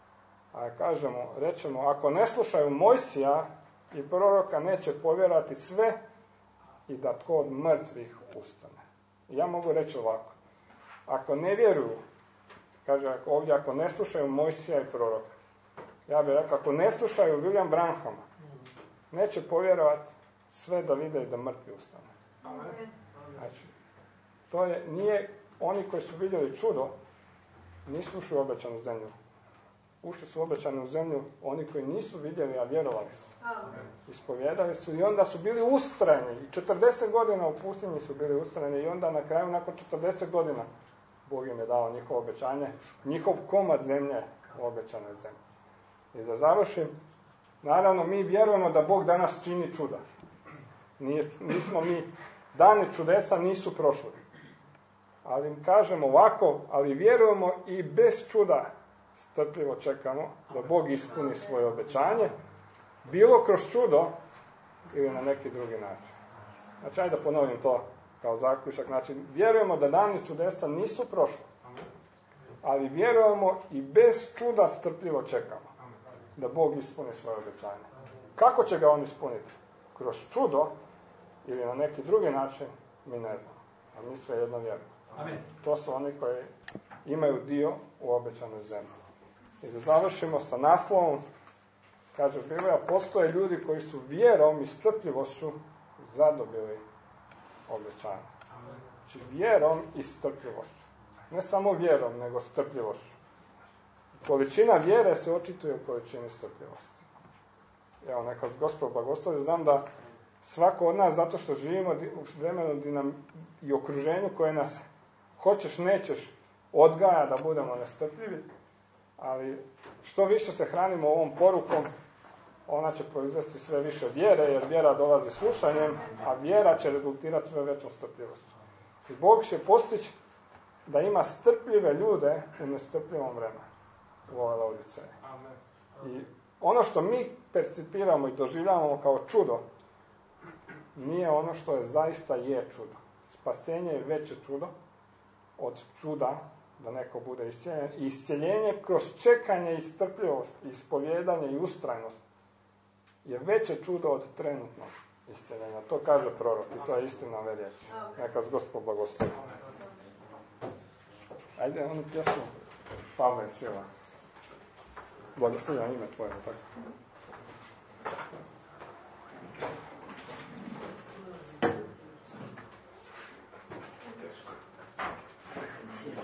A kažemo, rečemo, ako ne slušaju Mojsija i proroka, neće povjerati sve i da tko od mrtvih ustane. I ja mogu reći ovako, ako ne vjeruju, kaže ovdje, ako ne slušaju Mojsija i proroka, ja bih rekao, ako ne slušaju William Branhama, neće povjerovati sve da vide i da mrtvi ustane. Znači, to je, nije, oni koji su vidjeli čudo, nisu ušli u obećanu zemlju. Ušli su u obećanu zemlju oni koji nisu vidjeli, a vjerovali su. Ispovjedali su i onda su bili ustrajni. I četrdeset godina u pustinji su bili ustrajni i onda na kraju, nakon četrdeset godina, Bog im je dao njihovo obećanje, njihov komad zemlje u obećanoj zemlji. I da završim, naravno mi vjerujemo da Bog danas čini čuda. Nije, nismo mi, dani čudesa nisu prošli. Ali im kažemo ovako, ali vjerujemo i bez čuda strpljivo čekamo da Bog ispuni svoje obećanje, bilo kroz čudo ili na neki drugi način. Znači, ajde da ponovim to kao zaključak. Znači, vjerujemo da dani čudesa nisu prošli, ali vjerujemo i bez čuda strpljivo čekamo da Bog ispuni svoje obećanje. Kako će ga on ispuniti? Kroz čudo ili na neki drugi način, mi ne znamo. A mi sve jedno vjerujemo. Amen. To su oni koji imaju dio u obećanoj zemlji. I da završimo sa naslovom, kaže Biblija, postoje ljudi koji su vjerom i strpljivošću zadobili obećanje. Znači vjerom i strpljivošću. Ne samo vjerom, nego strpljivošću. Količina vjere se očituje u količini strpljivosti. Evo, neka vas Gospod blagoslovi. Znam da svako od nas, zato što živimo u vremenu dinam, i okruženju koje nas hoćeš, nećeš, odgaja da budemo nestrpljivi, ali što više se hranimo ovom porukom, ona će proizvesti sve više vjere, jer vjera dolazi slušanjem, a vjera će rezultirati sve većom strpljivošću. I Bog će postići da ima strpljive ljude u nestrpljivom vremenu u ovoj Laodiceji. I ono što mi percipiramo i doživljavamo kao čudo, nije ono što je zaista je čudo. Spasenje je veće čudo od čuda da neko bude iscijeljen. I iscijeljenje kroz čekanje i strpljivost, i ispovjedanje i ustrajnost je veće čudo od trenutnog iscijeljenja. To kaže prorok i to je istina ove riječi. Neka vas Gospod blagoslovi. Ajde, onu pjesmu Pavle Sila. Blagoslovljam ime tvoje, tako.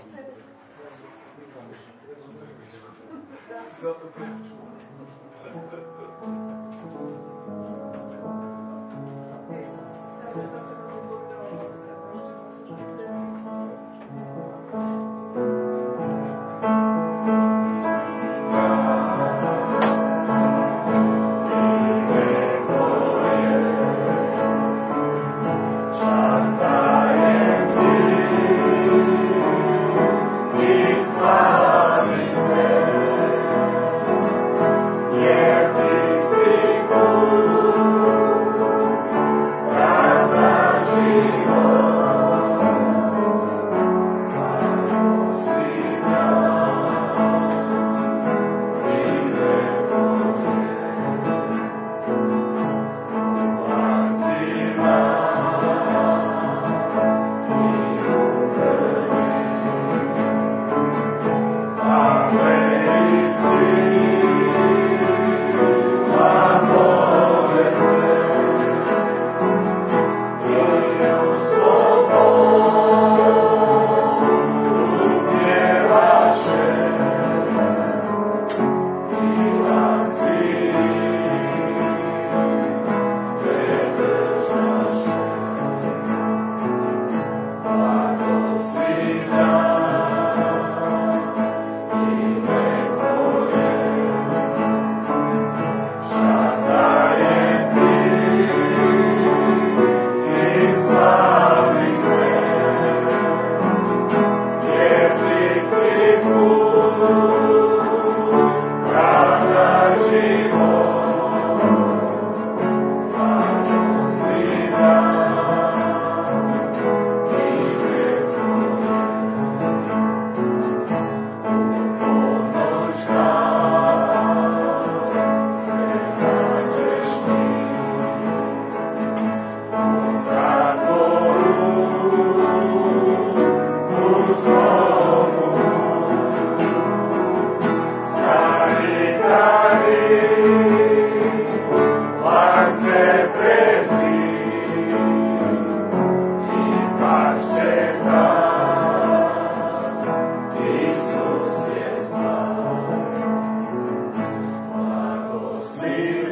Zato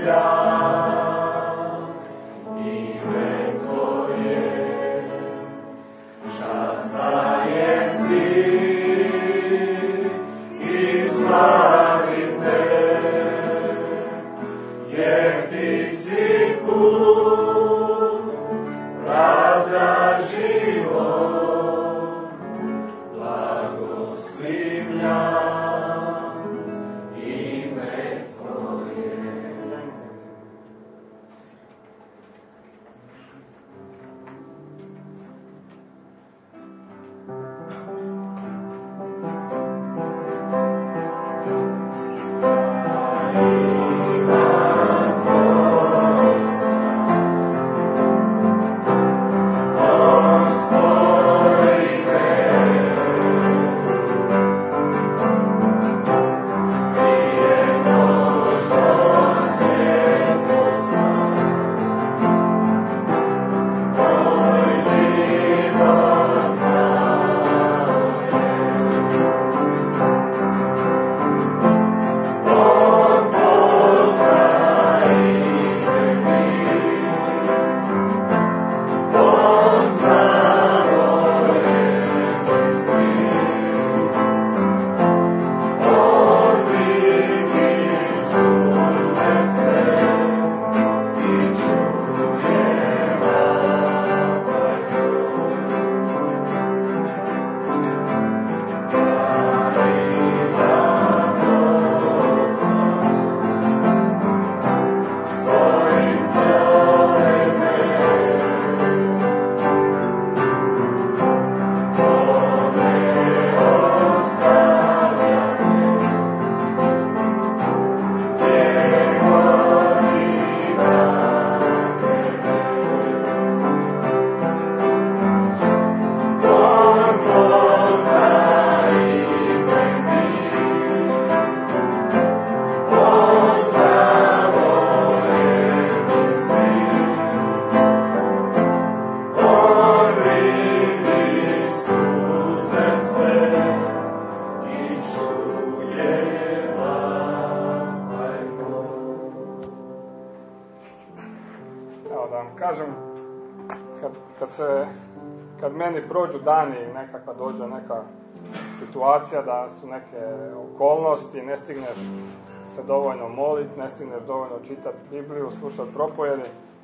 kad se, kad meni prođu dani i nekakva dođe neka situacija da su neke okolnosti, ne stigneš se dovoljno moliti, ne stigneš dovoljno čitati Bibliju, slušati propovjedi.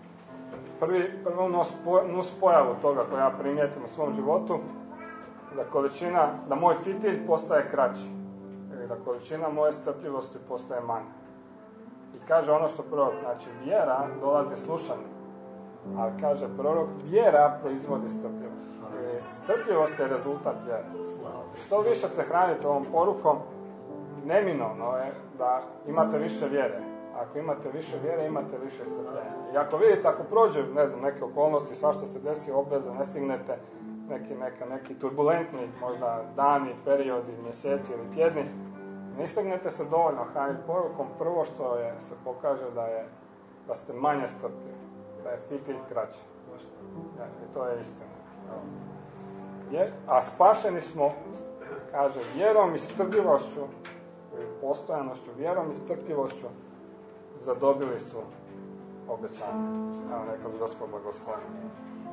Prvi, prvu nus pojavu toga koju ja primijetim u svom životu, da količina, da moj fitilj postaje kraći, ili da količina moje strpljivosti postaje manja. I kaže ono što prorok, znači vjera dolazi slušanjem, ali kaže prorok, vjera proizvodi strpljivost. I strpljivost je rezultat vjere. Što više se hranite ovom porukom, neminovno je da imate više vjere. Ako imate više vjere, imate više strpljenja. I ako vidite, ako prođe, ne znam, neke okolnosti, svašta se desi, obveze, ne stignete, neki, neka, neki turbulentni, možda dani, periodi, mjeseci ili tjedni, ne stignete se dovoljno hraniti porukom, prvo što je, se pokaže da je, da ste manje strpljivi, da je fitilj kraći. Ja, i to je istina. Je, a spašeni smo, kaže, vjerom i strpljivošću, postojanošću, vjerom i strpljivošću, zadobili su obećanje. Evo, neka Gospod blagoslovi.